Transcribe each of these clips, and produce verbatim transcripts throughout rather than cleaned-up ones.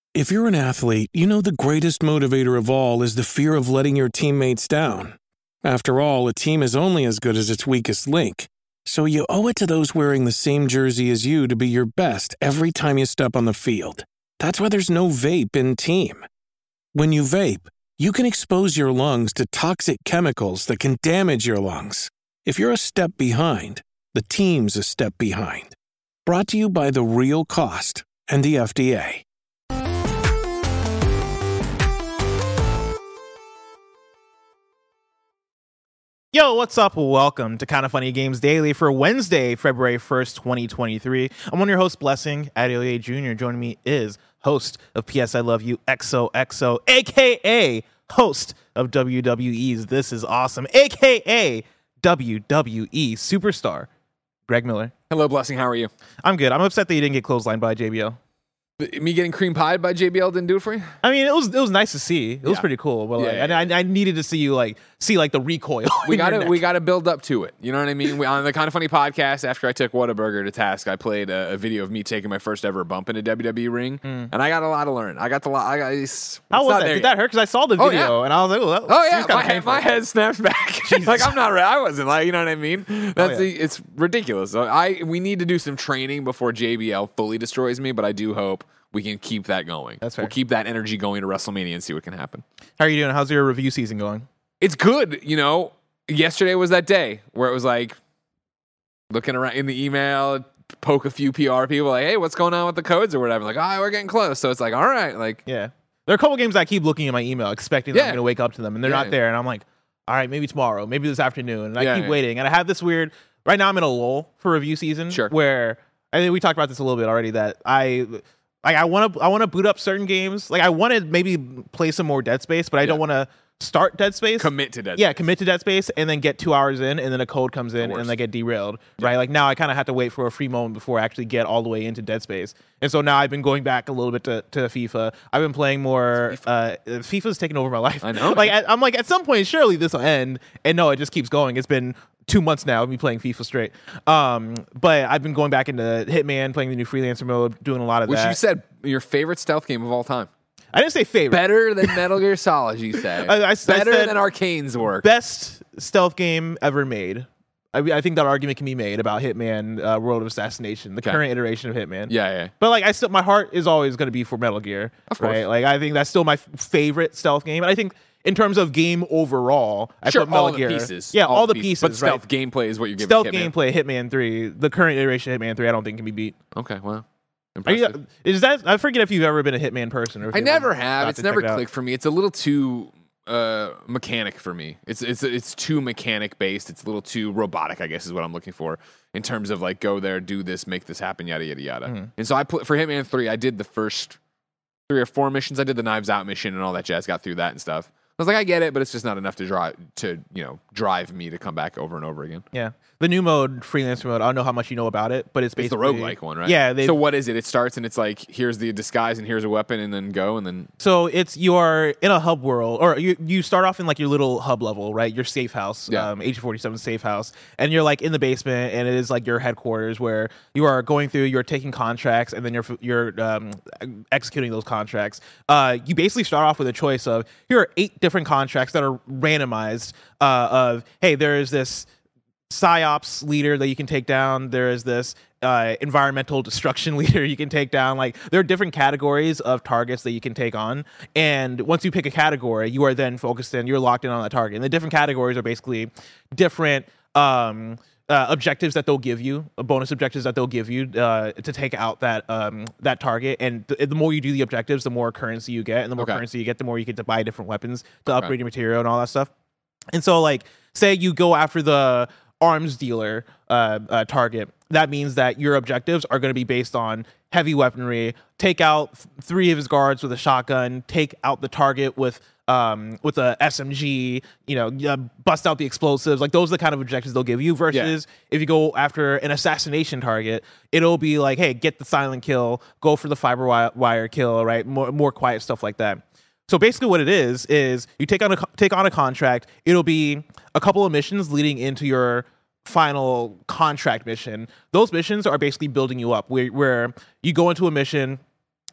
If you're an athlete, you know the greatest motivator of all is the fear of letting your teammates down. After all, a team is only as good as its weakest link. So you owe it to those wearing the same jersey as you to be your best every time you step on the field. That's why there's no vape in team. When you vape, you can expose your lungs to toxic chemicals that can damage your lungs. If you're a step behind, the team's a step behind. Brought to you by The Real Cost and the F D A. Yo, what's up? Welcome to Kinda Funny Games Daily for Wednesday, February first, twenty twenty-three. I'm one of your hosts, Blessing Adeoye Junior Joining me is host of P S I Love You, X O X O, a k a host of W W E's This Is Awesome, a k a W W E superstar, Greg Miller. Hello, Blessing. How are you? I'm good. I'm upset that you didn't get clotheslined by J B L. Me getting cream pied by J B L didn't do it for you? I mean, it was it was nice to see. It was Yeah. pretty cool, but like, Yeah, yeah, I, I I needed to see you like see like the recoil. We in your got to neck. we got to build up to it. You know what I mean? We, on the Kind of Funny podcast, after I took Whataburger to task, I played a, a video of me taking my first ever bump in a W W E ring, Mm. and I got a lot to learn. I got the lot. I got. It's, How it's was not that? there Did yet. that hurt? Because I saw the Oh, video yeah. and I was like, oh, that Oh yeah, seems kinda my head, painful. my head snaps back. Like I'm not. I wasn't like you know what I mean. That's yeah. the, it's ridiculous. So I we need to do some training before J B L fully destroys me, but I do hope we can keep that going. That's fair. We'll keep that energy going to WrestleMania and see what can happen. How are you doing? How's your review season going? It's good, you know. Yesterday was that day where it was like looking around in the email, poke a few P R people, like, "Hey, what's going on with the codes or whatever?" Like, "Oh, we're getting close." So it's like, all right, like, Yeah. There are a couple games I keep looking at my email, expecting that I'm Yeah. going to wake up to them, and they're Yeah, not yeah. there. And I'm like, all right, maybe tomorrow, maybe this afternoon. And I Yeah, keep yeah. waiting. And I have this weird, right now I'm in a lull for review season. Sure. Where, I think we talked about this a little bit already, that I, like, I want to I want to boot up certain games. Like, I want to maybe play some more Dead Space, but I don't Yeah. want to start Dead Space. commit to that. Yeah, commit to Dead Space and then get two hours in and then a code comes in worst. and I get derailed, right? Like now I kind of have to wait for a free moment before I actually get all the way into Dead Space. And so now I've been going back a little bit to, to FIFA. I've been playing more. Uh, FIFA's taken over my life. I know. Like I, I'm like, at some point, surely this will end. And no, it just keeps going. It's been two months now of me playing FIFA straight. Um, but I've been going back into Hitman, playing the new freelancer mode, doing a lot of Which that. you said your favorite stealth game of all time. I didn't say favorite. Better than Metal Gear Solid, you say. I- I- I Better said- than Arcane's work. Best stealth game ever made. I, I think that argument can be made about Hitman: uh, World of Assassination, the Okay. current iteration of Hitman. Yeah, yeah. But like, I still, my heart is always going to be for Metal Gear. Of course. Right? Like, I think that's still my f- favorite stealth game. And I think in terms of game overall, I Sure, put Metal all the Gear. pieces. Yeah, all, the pieces. But right? stealth gameplay is what you're giving Stealth Hitman. gameplay, Hitman three, the current iteration of Hitman three, I don't think can be beat. Okay, well. Are Impressive. you, is that? I forget if you've ever been a Hitman person. Or if I you never ever have. got It's to never check it out. clicked for me. It's a little too uh, mechanic for me. It's it's it's too mechanic based. It's a little too robotic, I guess, is what I'm looking for in terms of like go there, do this, make this happen, yada yada yada. Mhm. And so I put for Hitman three. I did the first three or four missions. I did the Knives Out mission and all that jazz. Got through that and stuff. I was like, I get it, but it's just not enough to drive to you know drive me to come back over and over again. Yeah, the new mode, freelancer mode. I don't know how much you know about it, but it's It's the basically roguelike one, right? Yeah. They, So what is it? It starts and it's like here's the disguise and here's a weapon and then go and then So it's you're in a hub world, or you you start off in like your little hub level, right? Your safe house, Yeah. um, Agent forty-seven safe house, and you're like in the basement, and it is like your headquarters where you are going through, you're taking contracts, and then you're you're um, executing those contracts. Uh, you basically start off with a choice of here are eight different contracts that are randomized. Uh, of hey, there is this psyops leader that you can take down. There is this uh, environmental destruction leader you can take down. Like there are different categories of targets that you can take on. And once you pick a category, you are then focused in, you're locked in on that target. And the different categories are basically different um, uh, objectives that they'll give you, uh, bonus objectives that they'll give you uh, to take out that um, that target. And th- the more you do the objectives, the more currency you get. And the more Okay. currency you get, the more you get to buy different weapons to Okay. upgrade your material and all that stuff. And so, like, say you go after the arms dealer uh, uh, target, that means that your objectives are going to be based on heavy weaponry. Take out th- three of his guards with a shotgun. Take out the target with um, with a S M G. You know, uh, bust out the explosives. Like those are the kind of objectives they'll give you. Versus if you go after an assassination target, it'll be like, hey, get the silent kill. Go for the fiber wi- wire kill. Right, more more quiet stuff like that. So basically what it is, is you take on a, take on a contract. It'll be a couple of missions leading into your final contract mission. Those missions are basically building you up where, where you go into a mission,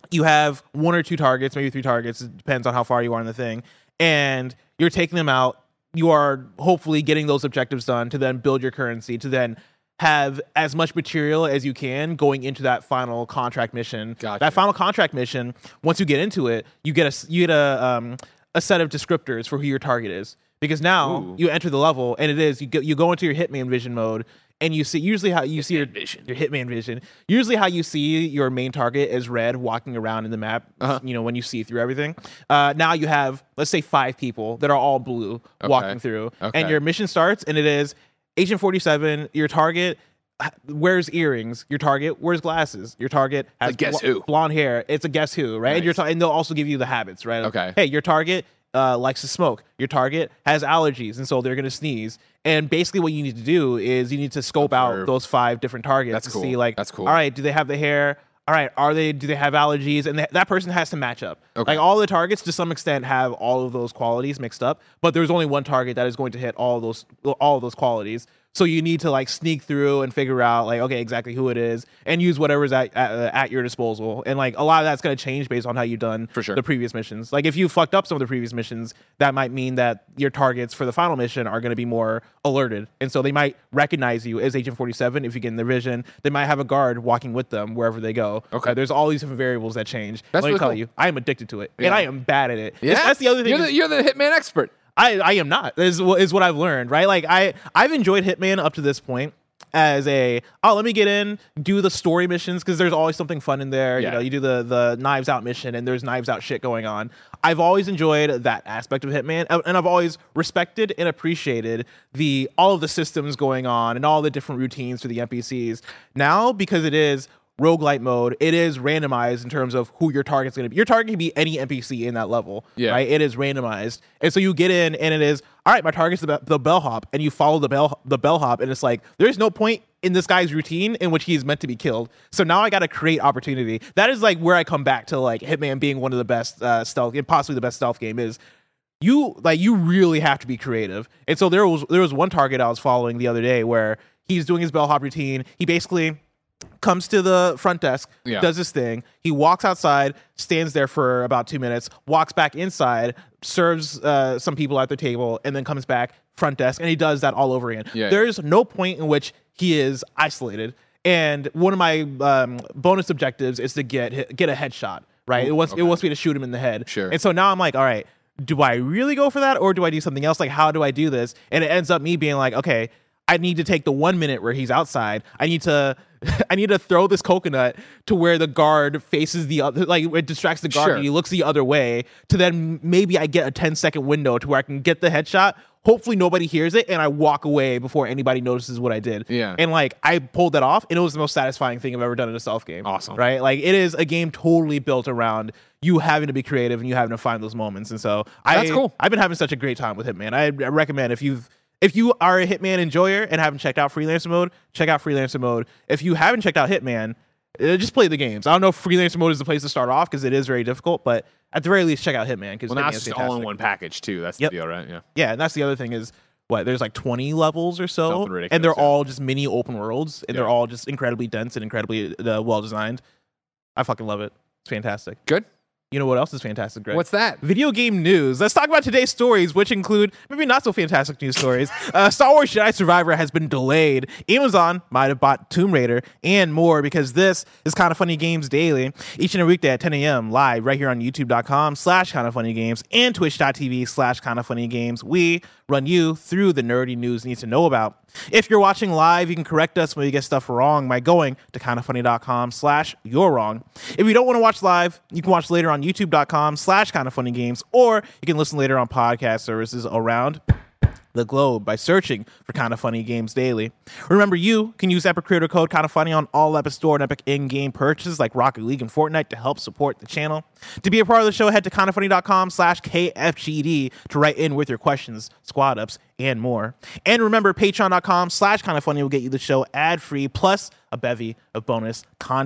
you have one or two targets, maybe three targets. It depends on how far you are in the thing. And you're taking them out. You are hopefully getting those objectives done to then build your currency, to then have as much material as you can going into that final contract mission. Gotcha. That final contract mission, once you get into it, you get a, you get a, um, a set of descriptors for who your target is. Because now Ooh. you enter the level, and it is, you go, you go into your Hitman vision mode, and you see usually how you see your vision. your Hitman vision. Usually, how you see your main target is red walking around in the map. Uh-huh. You know, when you see through everything. Uh, now you have, let's say, five people that are all blue Okay. walking through, Okay. and your mission starts, and it is Agent forty-seven. Your target wears earrings. Your target wears glasses. Your target has Like guess bl- who? blonde hair. It's a guess who, right? Nice. And, your ta- and they'll also give you the habits, right? Okay. Hey, your target uh, likes to smoke. Your target has allergies, and so they're going to sneeze. And basically what you need to do is you need to scope Observe. out those five different targets That's to cool. see, like, That's cool. all right, do they have the hair? All right, are they? Do they have allergies? And th- that person has to match up. Okay. Like, all the targets, to some extent, have all of those qualities mixed up, but there's only one target that is going to hit all of those all of those qualities. So you need to like sneak through and figure out like, okay, exactly who it is, and use whatever's at at, uh, at your disposal. And like a lot of that's going to change based on how you've done For sure. the previous missions. Like if you fucked up some of the previous missions, that might mean that your targets for the final mission are going to be more alerted, and so they might recognize you as Agent forty-seven if you get in their vision. They might have a guard walking with them wherever they go. Okay. Uh, there's all these different variables that change. That's Let me really tell cool. you, I am addicted to it, Yeah. and I am bad at it. Yeah, It's- that's the other thing. You're is- the, you're the Hitman expert. I, I am not. Is wh- is what I've learned, right? Like I I've enjoyed Hitman up to this point as a oh let me get in, do the story missions because there's always something fun in there. Yeah. You know, you do the the Knives Out mission and there's Knives Out shit going on. I've always enjoyed that aspect of Hitman, uh, and I've always respected and appreciated the all of the systems going on and all the different routines for the N P Cs. Now, because it is roguelite mode, it is randomized in terms of who your target's going to be. Your target can be any N P C in that level, Yeah. right? It is randomized, and so you get in, and it is all right. My target's the, the bellhop, and you follow the bell the bellhop, and it's like there's no point in this guy's routine in which he is meant to be killed. So now I got to create opportunity. That is like where I come back to like Hitman being one of the best uh, stealth, and possibly the best stealth game is. You like you really have to be creative, and so there was there was one target I was following the other day where he's doing his bellhop routine. He basically comes to the front desk, Yeah. does his thing. He walks outside, stands there for about two minutes, walks back inside, serves uh, some people at their table, and then comes back front desk, and he does that all over again. Yeah. There's no point in which he is isolated. And one of my um, bonus objectives is to get get a headshot. Right? Ooh, it wants okay. it wants me to shoot him in the head. Sure. And so now I'm like, all right, do I really go for that, or do I do something else? Like, how do I do this? And it ends up me being like, okay, I need to take the one minute where he's outside. I need to, I need to throw this coconut to where the guard faces the other, like it distracts the guard Sure. and he looks the other way. To then maybe I get a ten second window to where I can get the headshot. Hopefully nobody hears it, and I walk away before anybody notices what I did. Yeah. And like I pulled that off, and it was the most satisfying thing I've ever done in a stealth game. Awesome. Right? Like it is a game totally built around you having to be creative and you having to find those moments. And so I, That's cool. I've been having such a great time with Hitman. I, I recommend if you've if you are a Hitman enjoyer and haven't checked out Freelancer mode, check out Freelancer mode. If you haven't checked out Hitman, uh, just play the games. I don't know if Freelancer mode is the place to start off because it is very difficult, but at the very least, check out Hitman because Well, now it's just all in one package too. That's Yep. the deal, right? Yeah. Yeah, and that's the other thing is what there's like twenty levels or so, Something ridiculous, and they're yeah. all just mini open worlds, and they're Yeah. all just incredibly dense and incredibly uh, well designed. I fucking love it. It's fantastic. Good. You know what else is fantastic, Greg? What's that? Video game news. Let's talk about today's stories, which include maybe not so fantastic news stories. Uh, Star Wars Jedi Survivor has been delayed. Amazon might have bought Tomb Raider and more because this is Kind of Funny Games Daily. Each and every weekday at ten a.m. live right here on youtube.com slash Kind of Funny Games and twitch.tv slash Kind of Funny Games. We run you through the nerdy news you need to know about. If you're watching live, you can correct us when we get stuff wrong by going to kindoffunny.com slash you're wrong. If you don't want to watch live, you can watch later on youtube.com slash kindoffunnygames, or you can listen later on podcast services around the globe by searching for Kind of Funny Games Daily. Remember, you can use Epic Creator Code Kind of Funny on all Epic Store and Epic in-game purchases like Rocket League and Fortnite to help support the channel. To be a part of the show, head to kindoffunny.com slash KFGD to write in with your questions, squad ups, and more. And remember, patreon.com slash Kind of Funny will get you the show ad-free plus a bevy of bonus content.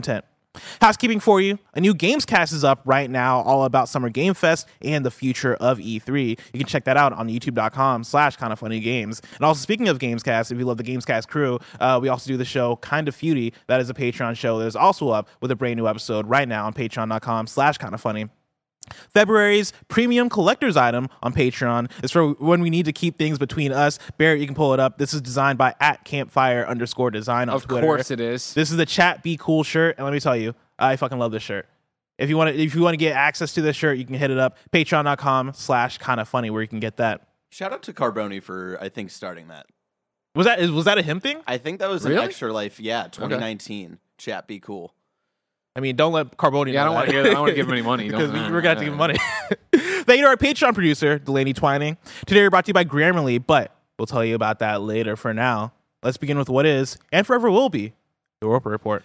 Housekeeping for you, a new Gamescast is up right now, all about Summer Game Fest and the future of E three. You can check that out on youtube.com slash kind of funny games. And also, speaking of Gamescast, if you love the Gamescast crew, uh, we also do the show Kind of Feudy. That is a Patreon show that is also up with a brand new episode right now on patreon.com slash kind of funny. February's premium collector's item on Patreon is for when we need to keep things between us. Barrett, you can pull it up. This is designed by at campfire underscore design on Of Twitter. course it is. This is the Chat Be Cool shirt, and let me tell you, I fucking love this shirt. If you want to, if you want to get access to this shirt, you can hit it up patreon.com slash kind of funny where you can get that. Shout out to Carboni for I think starting that. Was that was that a him thing? I think that was Really? an Extra Life. Yeah, twenty nineteen. Chat Be Cool. I mean, don't let Carboni. Yeah, I know don't want that. to give. I don't want to give him any money. Because Don't- we- we're gonna have to give him money. Thank you to our Patreon producer, Delaney Twining. Today we're brought to you by Grammarly, but we'll tell you about that later. For now, let's begin with what is and forever will be the Roper Report.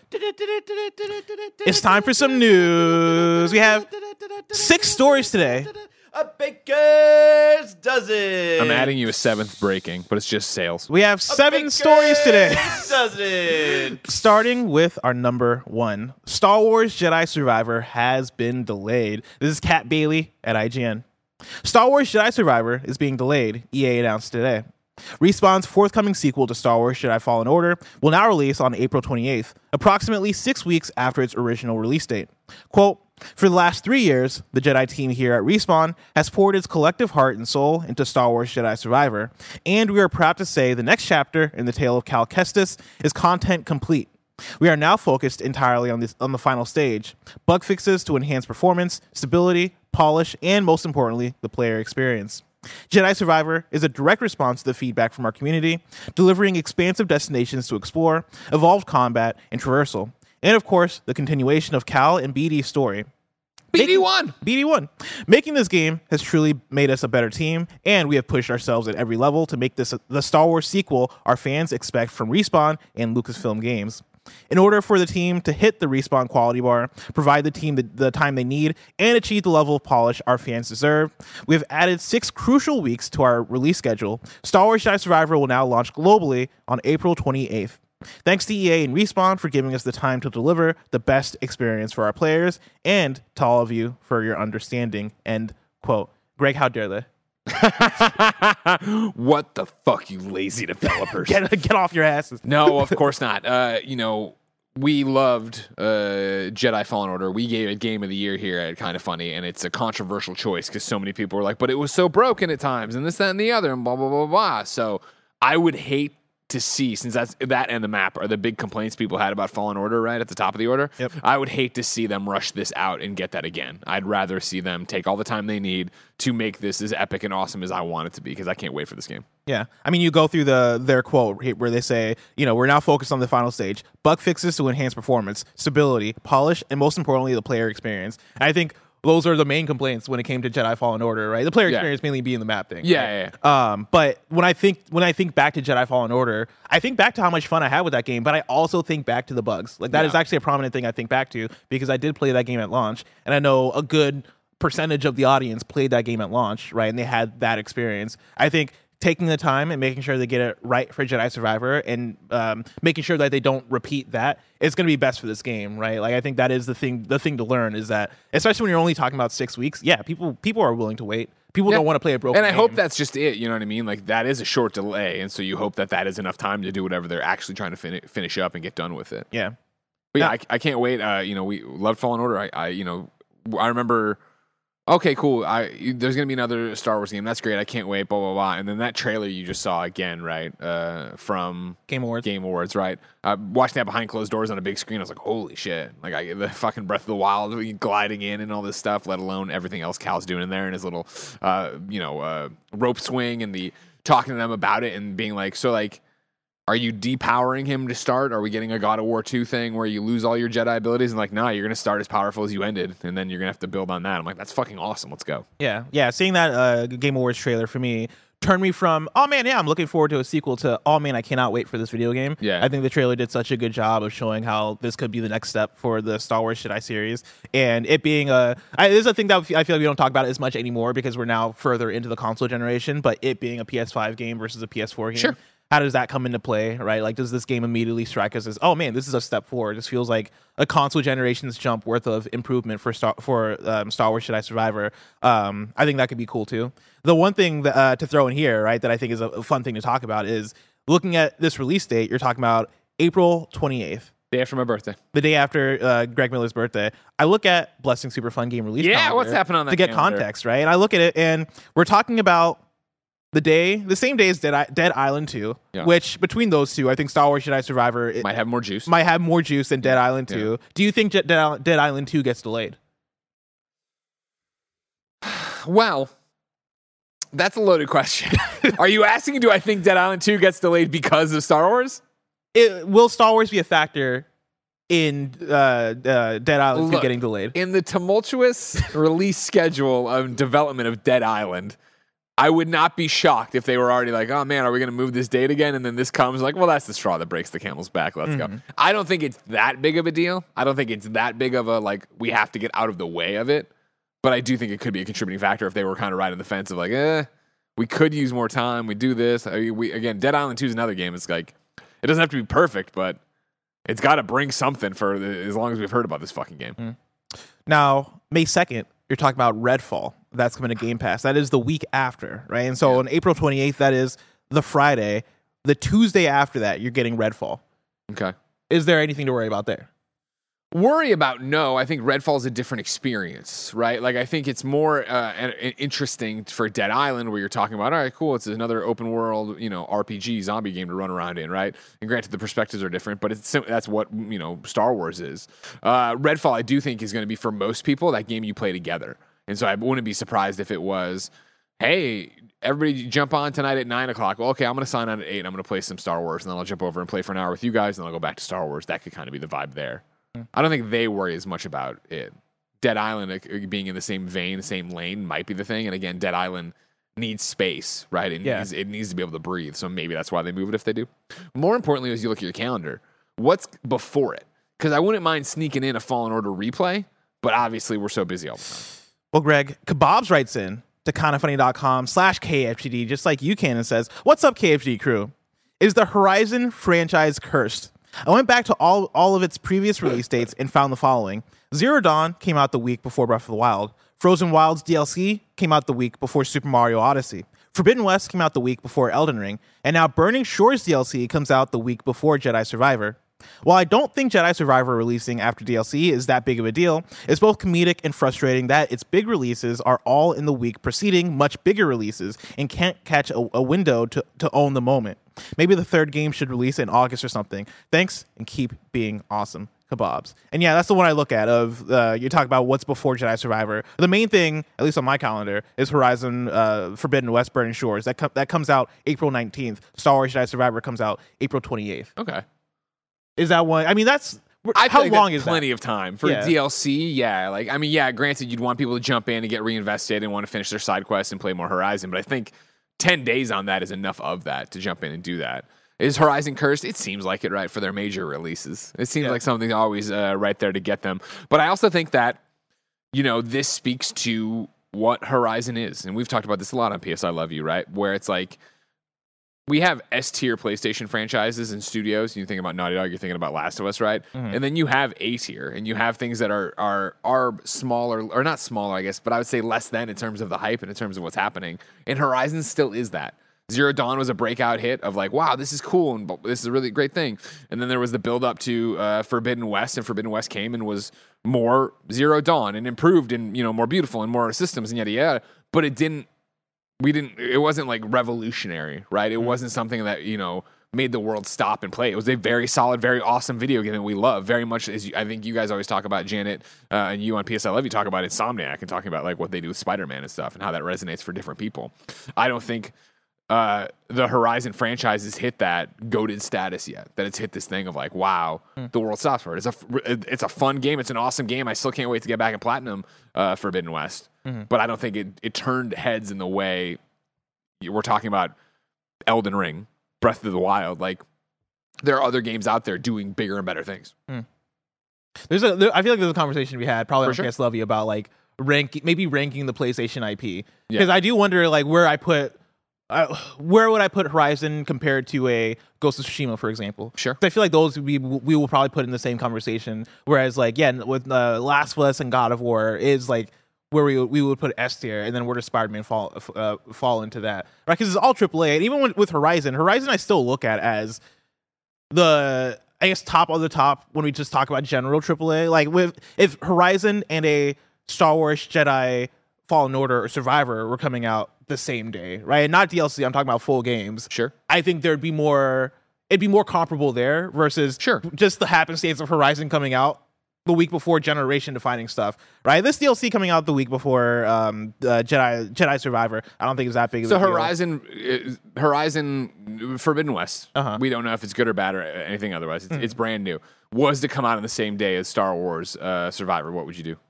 It's time for some news. We have six stories today. A baker's dozen. I'm adding you a seventh breaking, but it's just sales. We have seven stories today. Dozen. Starting with our number one, Star Wars Jedi Survivor has been delayed. This is Kat Bailey at I G N. Star Wars Jedi Survivor is being delayed, E A announced today. Respawn's forthcoming sequel to Star Wars Jedi Fallen Order will now release on April twenty-eighth, approximately six weeks after its original release date. Quote, for the last three years, the Jedi team here at Respawn has poured its collective heart and soul into Star Wars Jedi Survivor, and we are proud to say the next chapter in the tale of Cal Kestis is content complete. We are now focused entirely on this on the final stage, bug fixes to enhance performance, stability, polish, and most importantly, the player experience. Jedi Survivor is a direct response to the feedback from our community, delivering expansive destinations to explore, evolved combat, and traversal. And of course, the continuation of Cal and B D's story. B D one. B D one. Making this game has truly made us a better team, and we have pushed ourselves at every level to make this the Star Wars sequel our fans expect from Respawn and Lucasfilm Games. In order for the team to hit the Respawn quality bar, provide the team the, the time they need, and achieve the level of polish our fans deserve, we have added six crucial weeks to our release schedule. Star Wars Jedi Survivor will now launch globally on April twenty-eighth. Thanks to E A and Respawn for giving us the time to deliver the best experience for our players, and to all of you for your understanding. End quote. Greg, how dare they? What the fuck, you lazy developers? Get, get off your asses. No, of course not. Uh, you know, we loved uh, Jedi Fallen Order. We gave it Game of the Year here at Kind of Funny, and it's a controversial choice because so many people were like, but it was so broken at times, and this, that, and the other, and blah, blah, blah, blah. So I would hate to see, since that's that and the map are the big complaints people had about Fallen Order, right at the top of the order. Yep. I would hate to see them rush this out and get that again. I'd rather see them take all the time they need to make this as epic and awesome as I want it to be, because I can't wait for this game. Yeah. I mean, you go through the their quote where they say, you know, we're now focused on the final stage, bug fixes to enhance performance, stability, polish, and most importantly, the player experience. And I think those are the main complaints when it came to Jedi Fallen Order, right? The player Yeah. experience mainly being the map thing. Yeah, right? yeah, yeah. Um, but when I think when I think back to Jedi Fallen Order, I think back to how much fun I had with that game, but I also think back to the bugs. Like that Yeah. is actually a prominent thing I think back to, because I did play that game at launch, and I know a good percentage of the audience played that game at launch, right? And they had that experience. I think taking the time and making sure they get it right for Jedi Survivor, and um, making sure that they don't repeat that, it's going to be best for this game, right? Like I think that is the thing. The thing to learn is that, especially when you're only talking about six weeks, yeah, people people are willing to wait. People Yeah. don't want to play a broken And I game. hope that's just it. You know what I mean? Like that is a short delay, and so you hope that that is enough time to do whatever they're actually trying to fin- finish up and get done with it. yeah. But yeah, Yeah. I, I can't wait. Uh, you know, we loved Fallen Order. I, I, you know, I remember. Okay, cool. I there's gonna be another Star Wars game. That's great. I can't wait. Blah blah blah. And then that trailer you just saw again, right? Uh, from Game Awards. Game Awards, right? Uh, watching that behind closed doors on a big screen, I was like, holy shit! Like I, the fucking Breath of the Wild gliding in and all this stuff. Let alone everything else Cal's doing in there and his little, uh, you know, uh, rope swing and the talking to them about it and being like, so like. Are you depowering him to start? Are we getting a God of War two thing where you lose all your Jedi abilities and like, nah, you're going to start as powerful as you ended, and then you're going to have to build on that. I'm like, that's fucking awesome. Let's go. Yeah, yeah. Seeing that uh, Game Awards trailer for me turned me from, oh man, yeah, I'm looking forward to a sequel, to, oh man, I cannot wait for this video game. Yeah. I think the trailer did such a good job of showing how this could be the next step for the Star Wars Jedi series, and it being a, I, this is a thing that I feel like we don't talk about as much anymore because we're now further into the console generation. But it being a P S five game versus a P S four game. Sure. how does that come into play, right? Like, does this game immediately strike us as, oh man, this is a step forward? This feels like a console generation's jump worth of improvement for Star for um, Star Wars Jedi Survivor. Um, I think that could be cool too. The one thing that, uh, to throw in here, right, that I think is a, a fun thing to talk about is looking at this release date. You're talking about April twenty-eighth. Day after my birthday. The day after uh, Greg Miller's birthday. I look at Blessing Super Fun Game release Yeah, calendar what's happening on that to get calendar? context, right? And I look at it, and we're talking about the day, the same day as Dead, I- Dead Island two, Yeah. which between those two, I think Star Wars Jedi Survivor it Might have more juice. might have more juice than Dead Island two. Yeah. Do you think Dead, Dead, Dead Island two gets delayed? Well, that's a loaded question. Are you asking, do I think Dead Island two gets delayed because of Star Wars? It, will Star Wars be a factor in uh, uh, Dead Island two Look, getting delayed? In the tumultuous release schedule of development of Dead Island, I would not be shocked if they were already like, oh man, are we going to move this date again? And then this comes like, well, that's the straw that breaks the camel's back. Let's Mm-hmm. go. I don't think it's that big of a deal. I don't think it's that big of a, like, we have to get out of the way of it. But I do think it could be a contributing factor if they were kind of riding the fence of like, eh, we could use more time. We do this. I mean, we again, Dead Island two is another game. It's like, it doesn't have to be perfect, but it's got to bring something for the, as long as we've heard about this fucking game. Mm. Now, May second, you're talking about Redfall. That's coming to Game Pass. That is the week after, right? And so Yeah. on April twenty-eighth, that is the Friday. The Tuesday after that, you're getting Redfall. Okay. Is there anything to worry about there? Worry about no. I think Redfall's a different experience, right? Like I think it's more uh, an, an interesting for Dead Island, where you're talking about, all right, cool, it's another open world, you know, R P G zombie game to run around in, right? And granted, the perspectives are different, but it's sim- that's what you know Star Wars is. Uh, Redfall, I do think, is going to be for most people that game you play together, and so I wouldn't be surprised if it was, hey, everybody jump on tonight at nine o'clock. Well, okay, I'm going to sign on at eight. I'm going to play some Star Wars, and then I'll jump over and play for an hour with you guys, and then I'll go back to Star Wars. That could kind of be the vibe there. I don't think they worry as much about it. Dead Island uh, being in the same vein, the same lane might be the thing. And again, Dead Island needs space, right? It, Yeah. needs, it needs to be able to breathe. So maybe that's why they move it if they do. More importantly, as you look at your calendar, what's before it? Because I wouldn't mind sneaking in a Fallen Order replay, but obviously we're so busy all the time. Well, Greg, Kebabs writes in to kindafunny.com slash KFGD, just like you can, and says, what's up, K F G D crew? Is the Horizon franchise cursed? I went back to all, all of its previous release dates and found the following. Zero Dawn came out the week before Breath of the Wild. Frozen Wilds D L C came out the week before Super Mario Odyssey. Forbidden West came out the week before Elden Ring. And now Burning Shores D L C comes out the week before Jedi Survivor. While I don't think Jedi Survivor releasing after D L C is that big of a deal, it's both comedic and frustrating that its big releases are all in the week preceding much bigger releases and can't catch a, a window to, to own the moment. Maybe the third game should release in August or something. Thanks, and keep being awesome. Kebabs. And yeah, that's the one I look at of, uh, you talk about what's before Jedi Survivor. The main thing, at least on my calendar, is Horizon uh, Forbidden West Burning Shores. That, com- that comes out April nineteenth. Star Wars Jedi Survivor comes out April twenty-eighth. Okay. Is that one? I mean, that's... I how feel like long that's is plenty that? of time for Yeah. D L C. Yeah, like I mean, yeah. Granted, you'd want people to jump in and get reinvested and want to finish their side quests and play more Horizon, but I think ten days on that is enough of that to jump in and do that. Is Horizon cursed? It seems like it, right, for their major releases. It seems Yeah. like something's always uh, right there to get them. But I also think that, you know, this speaks to what Horizon is. And we've talked about this a lot on P S I Love You, right? Where it's like, we have S-tier PlayStation franchises and studios. You think about Naughty Dog, you're thinking about Last of Us, right? Mm-hmm. And then you have A-tier, and you have things that are are are smaller, or not smaller, I guess, but I would say less than in terms of the hype and in terms of what's happening. And Horizon still is that. Zero Dawn was a breakout hit of like, wow, this is cool, and this is a really great thing. And then there was the build up to uh, Forbidden West, and Forbidden West came and was more Zero Dawn and improved and, you know, more beautiful and more systems and yada yada. But it didn't. We didn't, it wasn't like revolutionary, right? It wasn't something that, you know, made the world stop and play. It was a very solid, very awesome video game that we love very much. As you, I think you guys always talk about, Janet, uh, and you on P S I Love You talk about Insomniac and talking about like what they do with Spider-Man and stuff and how that resonates for different people. I don't think uh, the Horizon franchise has hit that goated status yet, that it's hit this thing of like, wow, mm. the world stops for it. It's a, it's a fun game. It's an awesome game. I still can't wait to get back in Platinum uh, Forbidden West. Mm-hmm. But I don't think it, it turned heads in the way we're talking about Elden Ring, Breath of the Wild. Like, there are other games out there doing bigger and better things. Mm. There's a, there, I feel like there's a conversation we had probably For on sure. P S Love You about like rank, maybe ranking the PlayStation I P. Because Yeah. I do wonder like where I put Uh, where would I put Horizon compared to a Ghost of Tsushima, for example? Sure. 'Cause I feel like those we we will probably put in the same conversation. Whereas, like, yeah, with uh, Last of Us and God of War is like where we we would put S tier, and then where does Spider-Man fall uh, fall into that? Right? Because it's all triple A, and even with, with Horizon, Horizon I still look at as the I guess top of the top when we just talk about general triple A. Like with if Horizon and a Star Wars Jedi Fallen Order or Survivor were coming out the same day, right? Not D L C, I'm talking about full games. Sure. I think there'd be more, it'd be more comparable there versus Sure. just the happenstance of Horizon coming out the week before generation defining stuff, right? This D L C coming out the week before um, uh, Jedi Jedi Survivor, I don't think it's that big of So a deal. Horizon, uh, Horizon Forbidden West, Uh-huh. we don't know if it's good or bad or anything otherwise. It's, it's brand new. Was to come out on the same day as Star Wars uh, Survivor, what would you do?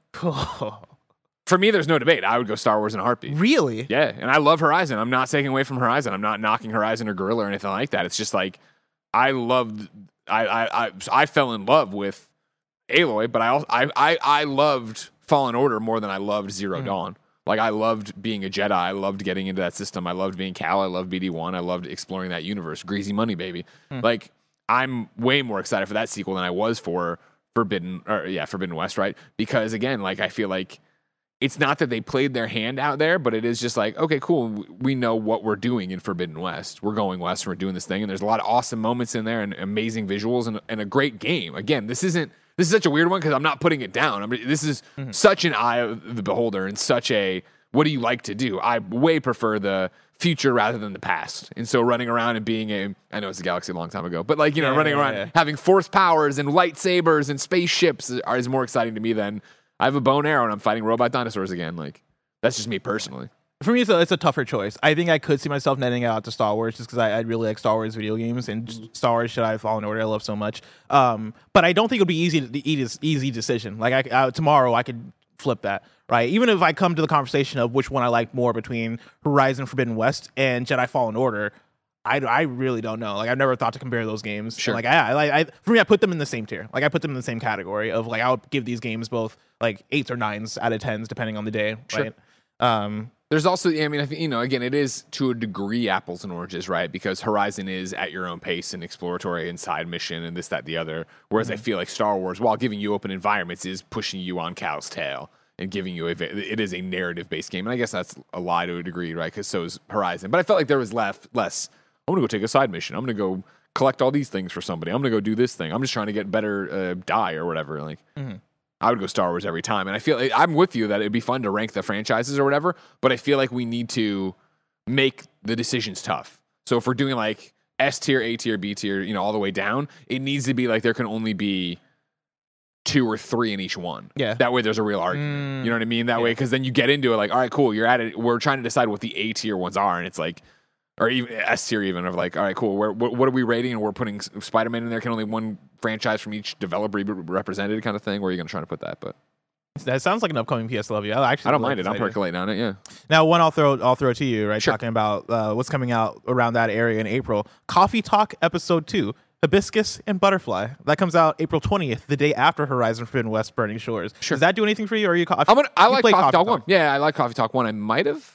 For me, there's no debate. I would go Star Wars in a heartbeat. Really? Yeah, and I love Horizon. I'm not taking away from Horizon. I'm not knocking Horizon or Guerrilla or anything like that. It's just like I loved. I I I, I fell in love with Aloy, but I also I I, I loved Fallen Order more than I loved Zero Mm. Dawn. Like I loved being a Jedi. I loved getting into that system. I loved being Cal. I loved B D one. I loved exploring that universe. Greasy money, baby. Mm. Like I'm way more excited for that sequel than I was for Forbidden or yeah Forbidden West, right? Because again, like I feel like. It's not that they played their hand out there, but it is just like, okay, cool. We know what we're doing in Forbidden West. We're going west and we're doing this thing. And there's a lot of awesome moments in there and amazing visuals and, and a great game. Again, this isn't, this is such a weird one because I'm not putting it down. I mean, this is mm-hmm. such an eye of the beholder and such a, what do you like to do? I way prefer the future rather than the past. And so running around and being a, I know it's a galaxy a long time ago, but like, you know, yeah, running yeah, around yeah. having force powers and lightsabers and spaceships is, is more exciting to me than I have a bow and arrow and I'm fighting robot dinosaurs again. Like, that's just me personally. For me, it's a, it's a tougher choice. I think I could see myself netting out to Star Wars just because I, I really like Star Wars video games and just Star Wars Jedi Fallen Order. I love so much. Um, but I don't think it would be easy to easy, easy decision. Like I, I, tomorrow, I could flip that. Right. Even if I come to the conversation of which one I like more between Horizon Forbidden West and Jedi Fallen Order, I, I really don't know. Like I've never thought to compare those games. Sure. And like I, I, I for me, I put them in the same tier. Like I put them in the same category of like I'll give these games both like eights or nines out of tens depending on the day. Sure. Right. Um, There's also, I mean, I think, you know, again, it is to a degree apples and oranges, right? Because Horizon is at your own pace and exploratory and side mission and this, that, the other. Whereas Mm-hmm. I feel like Star Wars, while giving you open environments, is pushing you on Cal's tail and giving you a, it is a narrative based game. And I guess that's a lie to a degree, right? Because so is Horizon. But I felt like there was left, less, I'm going to go take a side mission. I'm going to go collect all these things for somebody. I'm going to go do this thing. I'm just trying to get better uh, die or whatever. Like, mm-hmm. I would go Star Wars every time. And I feel like I'm with you that it'd be fun to rank the franchises or whatever, but I feel like we need to make the decisions tough. So if we're doing like S tier, A tier, B tier, you know, all the way down, it needs to be like there can only be two or three in each one. Yeah. That way there's a real argument. Mm, you know what I mean? That yeah. way, because then you get into it like, all right, cool, you're at it. We're trying to decide what the A tier ones are. And it's like, or even S tier even of like, all right, cool. Where, what, what are we rating? And we're putting Spider-Man in there. Can only one franchise from each developer be represented kind of thing? Where are you going to try to put that? But that sounds like an upcoming P S Love You. I actually I don't like mind it. this I'm idea. percolating on it. Yeah. Now, one I'll throw I'll throw to you, right? Sure. Talking about uh, what's coming out around that area in April. Coffee Talk Episode Two. Hibiscus and Butterfly. That comes out April twentieth, the day after Horizon Forbidden West Burning Shores. Sure. Does that do anything for you? Or are you? Co- I'm gonna, I you like played Coffee, Talk one. Yeah, I like Coffee Talk one. I might have.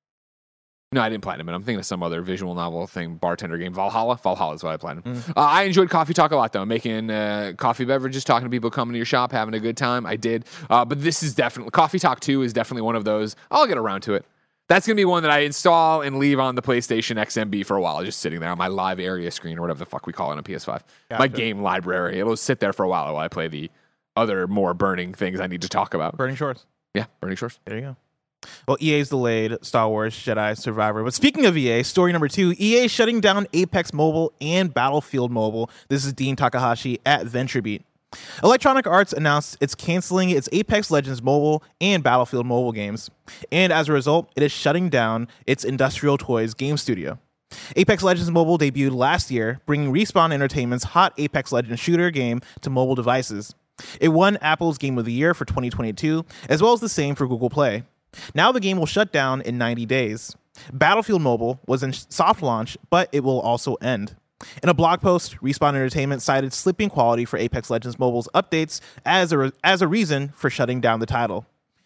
No, I didn't platinum it. I'm thinking of some other visual novel thing, bartender game. Valhalla. Valhalla is what I platinum. Mm. Uh, I enjoyed Coffee Talk a lot, though. Making uh, coffee beverages, talking to people coming to your shop, having a good time. I did. Uh, but this is definitely, Coffee Talk two is definitely one of those. I'll get around to it. That's going to be one that I install and leave on the PlayStation X M B for a while, just sitting there on my live area screen or whatever the fuck we call it on P S five. My Gotcha. game library. It'll sit there for a while while I play the other more burning things I need to talk about. Burning Shores. Yeah, Burning Shores. There you go. Well, E A's delayed Star Wars Jedi Survivor. But speaking of E A, story number two, E A shutting down Apex Mobile and Battlefield Mobile. This is Dean Takahashi at VentureBeat. Electronic Arts announced it's canceling its Apex Legends Mobile and Battlefield Mobile games. And as a result, it is shutting down its Industrial Toys game studio. Apex Legends Mobile debuted last year, bringing Respawn Entertainment's hot Apex Legends shooter game to mobile devices. It won Apple's Game of the Year for twenty twenty-two, as well as the same for Google Play. Now the game will shut down in ninety days. Battlefield Mobile was in soft launch, but it will also end. In a blog post, Respawn Entertainment cited slipping quality for Apex Legends Mobile's updates as a, re- as a reason for shutting down the title.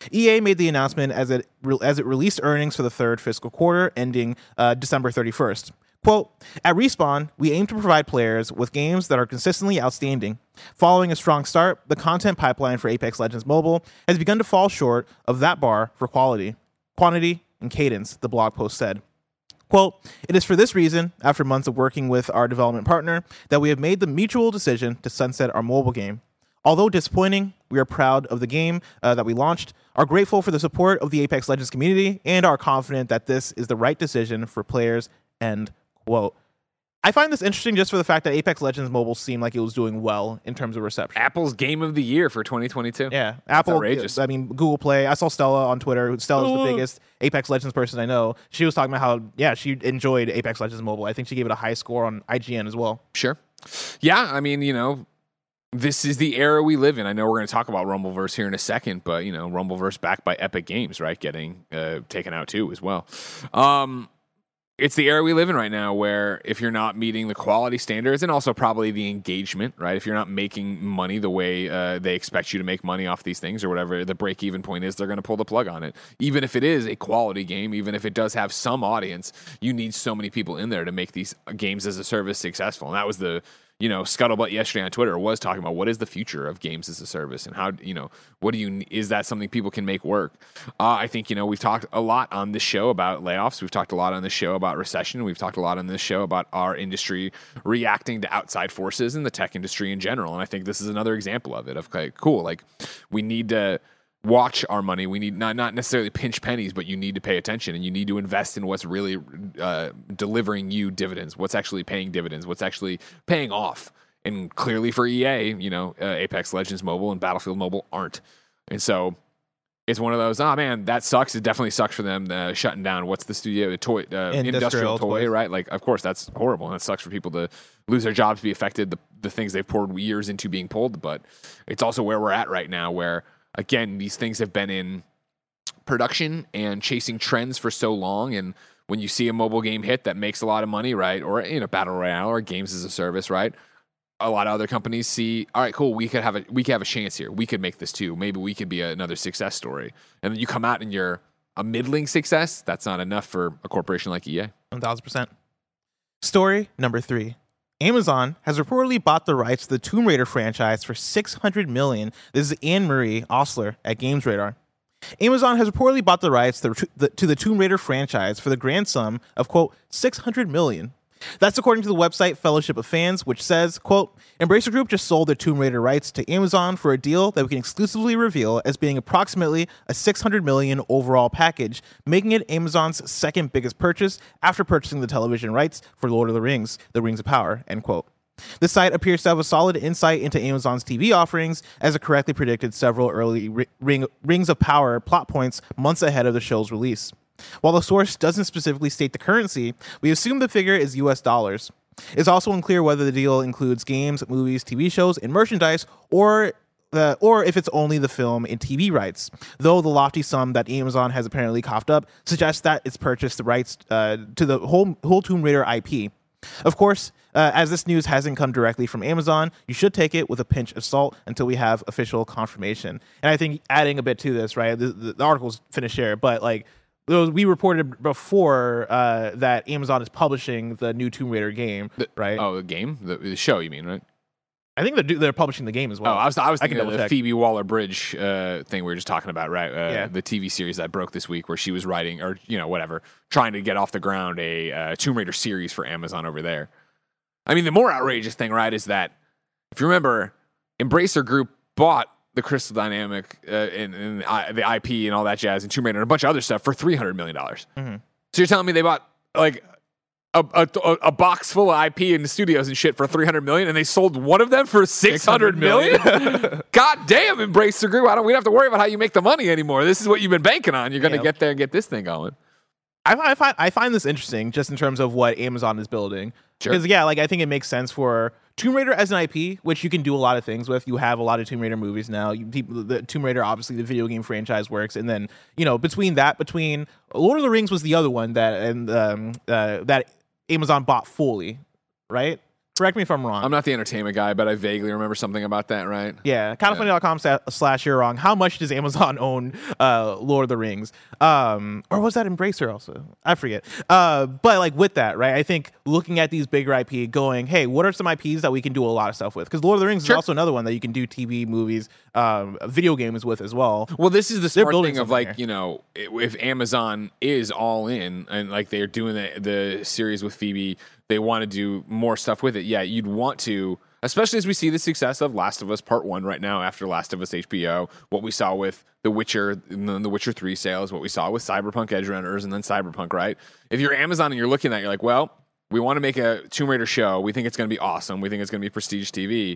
E A made the announcement as it re- as it released earnings for the third fiscal quarter ending uh, December thirty-first. Quote, at Respawn, we aim to provide players with games that are consistently outstanding. Following a strong start, the content pipeline for Apex Legends Mobile has begun to fall short of that bar for quality, quantity, and cadence, the blog post said. Quote, it is for this reason, after months of working with our development partner, that we have made the mutual decision to sunset our mobile game. Although disappointing, we are proud of the game uh, that we launched, are grateful for the support of the Apex Legends community, and are confident that this is the right decision for players, end quote. I find this interesting just for the fact that Apex Legends Mobile seemed like it was doing well in terms of reception. Apple's game of the year for twenty twenty-two. Yeah, Apple. Outrageous. I mean, Google Play. I saw Stella on Twitter. Stella's Ooh. the biggest Apex Legends person I know. She was talking about how, yeah, she enjoyed Apex Legends Mobile. I think she gave it a high score on I G N as well. Sure. Yeah, I mean, you know, this is the era we live in. I know we're going to talk about Rumbleverse here in a second, but, you know, Rumbleverse backed by Epic Games, right? Getting uh, taken out too as well. Um, It's the era we live in right now where if you're not meeting the quality standards and also probably the engagement, right? If you're not making money the way uh, they expect you to make money off these things or whatever the break-even point is, they're going to pull the plug on it. Even if it is a quality game, even if it does have some audience, you need so many people in there to make these games as a service successful. And that was the, you know, scuttlebutt yesterday on Twitter was talking about what is the future of games as a service and how, you know, what do you, is that something people can make work? Uh, I think, you know, we've talked a lot on this show about layoffs. We've talked a lot on this show about recession. We've talked a lot on this show about our industry reacting to outside forces in the tech industry in general. And I think this is another example of it of okay, cool. Like we need to watch our money. We need not, not necessarily pinch pennies, but you need to pay attention and you need to invest in what's really uh, delivering you dividends, what's actually paying dividends, what's actually paying off. And clearly for E A, you know, uh, Apex Legends Mobile and Battlefield Mobile aren't. And so it's one of those, oh man, that sucks. It definitely sucks for them uh, shutting down. What's the studio? The toy, uh, industrial, industrial toy, toys. Right? Like, of course, that's horrible. And it sucks for people to lose their jobs, be affected, the, the things they've poured years into being pulled. But it's also where we're at right now where, again, these things have been in production and chasing trends for so long. And when you see a mobile game hit that makes a lot of money, right? Or, you know, Battle Royale or games as a service, right? A lot of other companies see, all right, cool, we could have a we could have a chance here. We could make this too. Maybe we could be a, another success story. And then you come out and you're a middling success. That's not enough for a corporation like E A. one thousand percent. Story number three. Amazon has reportedly bought the rights to the Tomb Raider franchise for six hundred million dollars. This is Anne-Marie Osler at GamesRadar. Amazon has reportedly bought the rights to the, to the Tomb Raider franchise for the grand sum of, quote, six hundred million dollars. That's according to the website Fellowship of Fans, which says, quote, Embracer Group just sold their Tomb Raider rights to Amazon for a deal that we can exclusively reveal as being approximately a six hundred million dollars overall package, making it Amazon's second biggest purchase after purchasing the television rights for Lord of the Rings, The Rings of Power, end quote. The site appears to have a solid insight into Amazon's T V offerings, as it correctly predicted several early Ring, Rings of Power plot points months ahead of the show's release. While the source doesn't specifically state the currency, we assume the figure is U S dollars. It's also unclear whether the deal includes games, movies, T V shows, and merchandise, or the, or if it's only the film and T V rights, though the lofty sum that Amazon has apparently coughed up suggests that it's purchased the rights uh, to the whole, whole Tomb Raider I P. Of course, uh, as this news hasn't come directly from Amazon, you should take it with a pinch of salt until we have official confirmation. And I think adding a bit to this, right, the, the, the article's finished here, but like, we reported before uh, that Amazon is publishing the new Tomb Raider game, the, right? Oh, the game? The, the show, you mean, right? I think they're, they're publishing the game as well. Oh, I was, I was thinking I of the check. Phoebe Waller-Bridge uh, thing we were just talking about, right? Uh, yeah. The T V series that broke this week where she was writing, or, you know, whatever, trying to get off the ground a uh, Tomb Raider series for Amazon over there. I mean, the more outrageous thing, right, is that, if you remember, Embracer Group bought the Crystal Dynamic uh, and, and I, the I P and all that jazz and Tomb Raider and a bunch of other stuff for three hundred million dollars. Mm-hmm. So you're telling me they bought like a, a, a box full of I P in the studios and shit for three hundred million dollars and they sold one of them for six hundred million dollars? God damn, Embracer Group. I don't, we don't have to worry about how you make the money anymore. This is what you've been banking on. You're going to yep. get there and get this thing going. I, I, find, I find this interesting just in terms of what Amazon is building. Because, Sure. yeah, like I think it makes sense for Tomb Raider as an I P, which you can do a lot of things with. You have a lot of Tomb Raider movies now. You, people, the Tomb Raider, obviously, the video game franchise works. And then, you know, between that, between Lord of the Rings was the other one that and um, uh, that Amazon bought fully, right? Correct me if I'm wrong. I'm not the entertainment guy, but I vaguely remember something about that, right? Yeah, kind of funny dot com slash you're wrong. How much does Amazon own uh, Lord of the Rings? Um, or was that Embracer also? I forget. Uh, but like with that, right? I think looking at these bigger I P, going, hey, what are some I Ps that we can do a lot of stuff with? Because Lord of the Rings Sure. is also another one that you can do T V, movies, um, video games with as well. Well, this is the They're smart building thing of something like, here. you know, if Amazon is all in and like they're doing the, the series with Phoebe, they want to do more stuff with it. Yeah, you'd want to, especially as we see the success of Last of Us Part One right now after Last of Us H B O, what we saw with The Witcher and then The Witcher three sales, what we saw with Cyberpunk Edgerunners and then Cyberpunk, right? If you're Amazon and you're looking at that, you're like, well, we want to make a Tomb Raider show. We think it's going to be awesome. We think it's going to be prestige T V.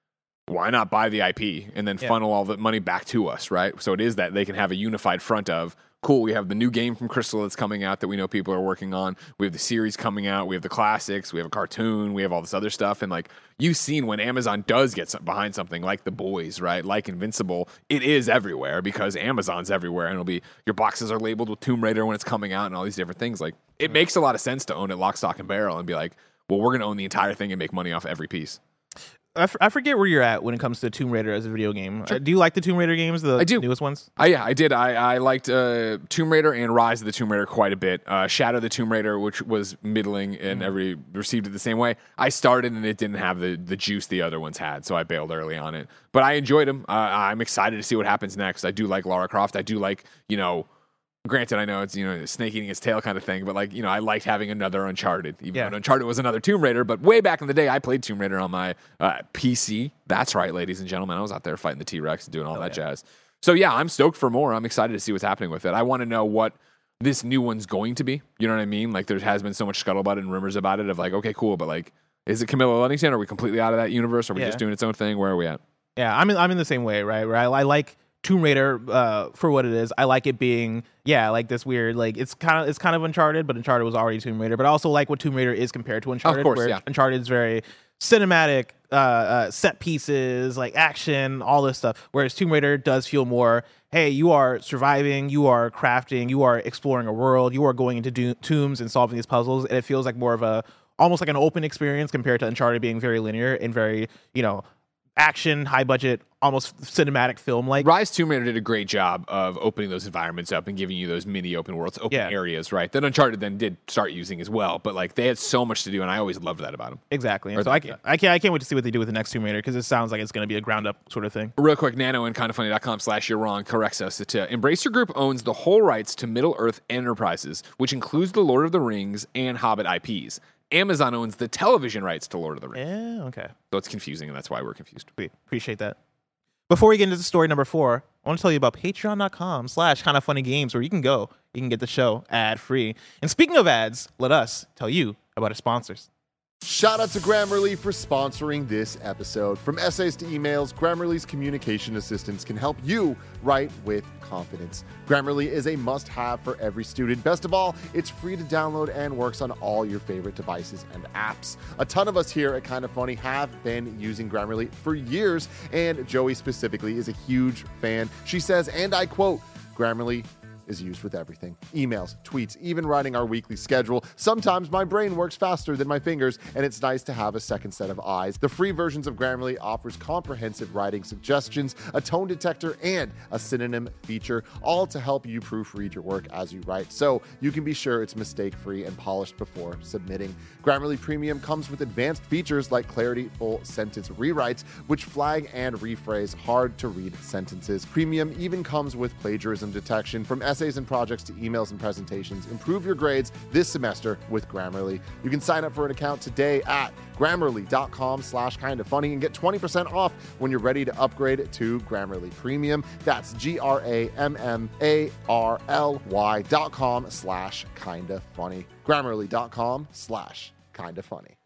Why not buy the I P and then Yeah. funnel all the money back to us, right? So it is that they can have a unified front of, cool, we have the new game from Crystal that's coming out that we know people are working on. We have the series coming out. We have the classics. We have a cartoon. We have all this other stuff. And like you've seen when Amazon does get some, behind something like The Boys, right? Like Invincible, it is everywhere because Amazon's everywhere. And it'll be, your boxes are labeled with Tomb Raider when it's coming out and all these different things. Like it makes a lot of sense to own it lock, stock, and barrel and be like, well, we're going to own the entire thing and make money off every piece. I, f- I forget where you're at when it comes to Tomb Raider as a video game. Uh, do you like the Tomb Raider games, the I do. newest ones? I, yeah, I did. I, I liked uh, Tomb Raider and Rise of the Tomb Raider quite a bit. Uh, Shadow of the Tomb Raider, which was middling and every received it the same way. I started and it didn't have the, the juice the other ones had, so I bailed early on it. But I enjoyed them. Uh, I'm excited to see what happens next. I do like Lara Croft. I do like, you know, granted, I know it's, you know, snake eating its tail kind of thing, but like, you know, I liked having another Uncharted, even Yeah. though Uncharted was another Tomb Raider. But way back in the day, I played Tomb Raider on my uh, P C. That's right, ladies and gentlemen. I was out there fighting the T-Rex and doing all that yeah. jazz. So yeah, I'm stoked for more. I'm excited to see what's happening with it. I want to know what this new one's going to be. You know what I mean? Like there has been so much scuttlebutt and rumors about it of like, okay, cool, but like, is it Camilla Luddington? Are we completely out of that universe? Are we Yeah. just doing its own thing? Where are we at? Yeah, I'm in, I'm in the same way, right? Where I, I like Tomb Raider uh, for what it is. I like it being, yeah, like this weird, like it's kind of it's kind of Uncharted, but Uncharted was already Tomb Raider. But I also like what Tomb Raider is compared to Uncharted. course, where yeah. Uncharted is very cinematic, uh, uh, set pieces, like action, all this stuff. Whereas Tomb Raider does feel more, hey, you are surviving, you are crafting, you are exploring a world, you are going into do- tombs and solving these puzzles, and it feels like more of a almost like an open experience compared to Uncharted being very linear and very, you know, action, high budget, almost cinematic film like. Rise Tomb Raider did a great job of opening those environments up and giving you those mini open worlds, open Yeah. areas, right? That Uncharted then did start using as well, but like they had so much to do, and I always loved that about them. Exactly. And Or so that- I can't, I can't, I can't wait to see what they do with the next Tomb Raider because it sounds like it's going to be a ground up sort of thing. Real quick, Nano and kindafunny dot com slash you're wrong corrects us to Embracer Group owns the whole rights to Middle Earth Enterprises, which includes the Lord of the Rings and Hobbit I Ps. Amazon owns the television rights to Lord of the Rings. Yeah. Okay. So it's confusing, and that's why we're confused. Sweet. Appreciate that. Before we get into story number four, I want to tell you about patreon dot com slash kind of funny games where you can go, you can get the show ad free. And speaking of ads, let us tell you about our sponsors. Shout out to Grammarly for sponsoring this episode. From essays to emails, Grammarly's communication assistants can help you write with confidence. Grammarly is a must-have for every student. Best of all, it's free to download and works on all your favorite devices and apps. A ton of us here at Kinda Funny have been using Grammarly for years, and Joey specifically is a huge fan. She says, and I quote, Grammarly is used with everything. Emails, tweets, even writing our weekly schedule. Sometimes my brain works faster than my fingers, and it's nice to have a second set of eyes. The free versions of Grammarly offers comprehensive writing suggestions, a tone detector, and a synonym feature, all to help you proofread your work as you write, so you can be sure it's mistake-free and polished before submitting. Grammarly Premium comes with advanced features like Clarity Full Sentence Rewrites, which flag and rephrase hard-to-read sentences. Premium even comes with plagiarism detection. From essays and projects to emails and presentations, improve your grades this semester with Grammarly. You can sign up for an account today at grammarly dot com slash kind of funny and get twenty percent off when you're ready to upgrade to Grammarly Premium. That's G R A M M A R L Y dot com slash kind of funny. Grammarly dot com slash kind of funny.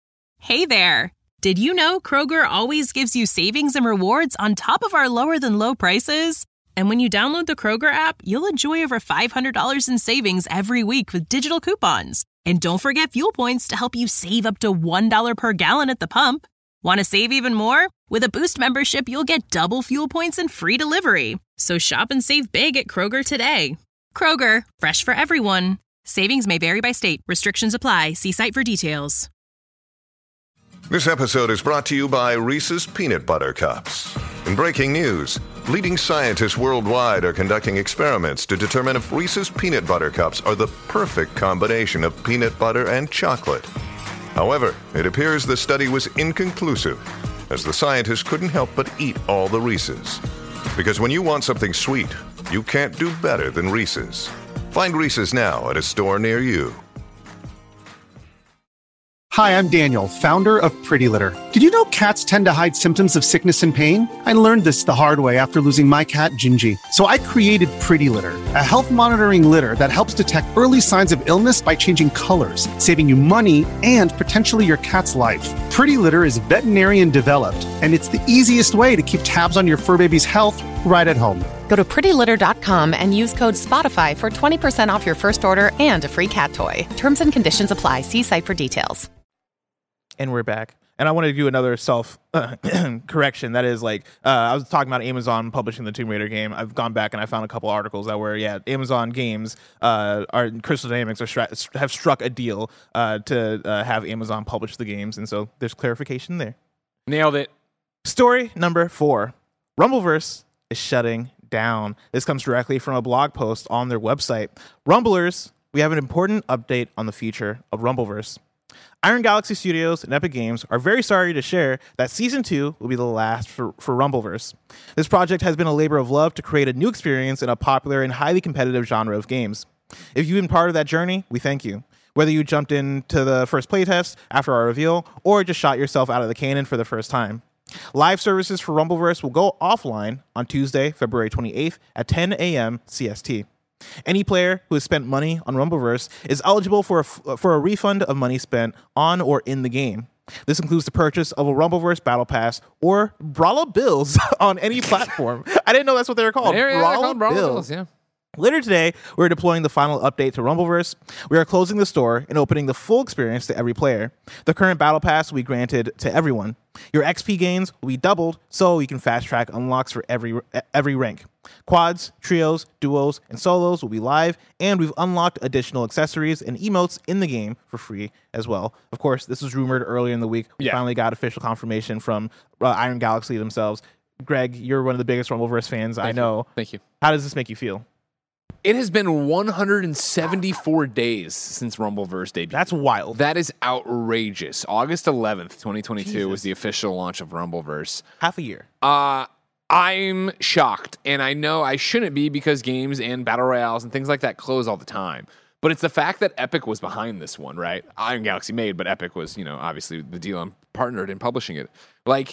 Hey there. Did you know Kroger always gives you savings and rewards on top of our lower than low prices? And when you download the Kroger app, you'll enjoy over five hundred dollars in savings every week with digital coupons. And don't forget fuel points to help you save up to one dollar per gallon at the pump. Want to save even more? With a Boost membership, you'll get double fuel points and free delivery. So shop and save big at Kroger today. Kroger, fresh for everyone. Savings may vary by state. Restrictions apply. See site for details. This episode is brought to you by Reese's Peanut Butter Cups. In breaking news, leading scientists worldwide are conducting experiments to determine if Reese's Peanut Butter Cups are the perfect combination of peanut butter and chocolate. However, it appears the study was inconclusive, as the scientists couldn't help but eat all the Reese's. Because when you want something sweet, you can't do better than Reese's. Find Reese's now at a store near you. Hi, I'm Daniel, founder of Pretty Litter. Did you know cats tend to hide symptoms of sickness and pain? I learned this the hard way after losing my cat, Gingy. So I created Pretty Litter, a health monitoring litter that helps detect early signs of illness by changing colors, saving you money and potentially your cat's life. Pretty Litter is veterinarian developed, and it's the easiest way to keep tabs on your fur baby's health right at home. Go to pretty litter dot com and use code SPOTIFY for twenty percent off your first order and a free cat toy. Terms and conditions apply. See site for details. And we're back. And I want to do another self uh, correction. That is like, uh, I was talking about Amazon publishing the Tomb Raider game. I've gone back and I found a couple articles that were, yeah, Amazon games uh, are Crystal Dynamics are stra- have struck a deal uh, to uh, have Amazon publish the games. And so there's clarification there. Nailed it. Story number four. Rumbleverse is shutting down. This comes directly from a blog post on their website. Rumblers, we have an important update on the future of Rumbleverse. Iron Galaxy Studios and Epic Games are very sorry to share that Season two will be the last for, for Rumbleverse. This project has been a labor of love to create a new experience in a popular and highly competitive genre of games. If you've been part of that journey, we thank you. Whether you jumped into the first playtest after our reveal, or just shot yourself out of the cannon for the first time. Live services for Rumbleverse will go offline on Tuesday, February twenty-eighth at ten a.m. C S T. Any player who has spent money on Rumbleverse is eligible for a, for a refund of money spent on or in the game. This includes the purchase of a Rumbleverse Battle Pass or Brawler Bills on any platform. I didn't know that's what they were called. Yeah, yeah, Brawler called Brawler Bills. Bills, yeah. Later today, we're deploying the final update to Rumbleverse. We are closing the store and opening the full experience to every player. The current Battle Pass will be granted to everyone. Your X P gains will be doubled, so you can fast-track unlocks for every every rank. Quads, trios, duos, and solos will be live, and we've unlocked additional accessories and emotes in the game for free as well. Of course, this was rumored earlier in the week. We yeah. finally got official confirmation from uh, Iron Galaxy themselves. Greg, you're one of the biggest Rumbleverse fans Thank I you. know. Thank you. How does this make you feel? It has been one hundred seventy-four days since Rumbleverse debuted. That's wild. That is outrageous. August eleventh, twenty twenty-two Jesus. was the official launch of Rumbleverse. Half a year. Uh, I'm shocked, and I know I shouldn't be because games and battle royales and things like that close all the time. But it's the fact that Epic was behind this one, right? Iron Galaxy made, but Epic was, you know, obviously the deal and partnered in publishing it. Like,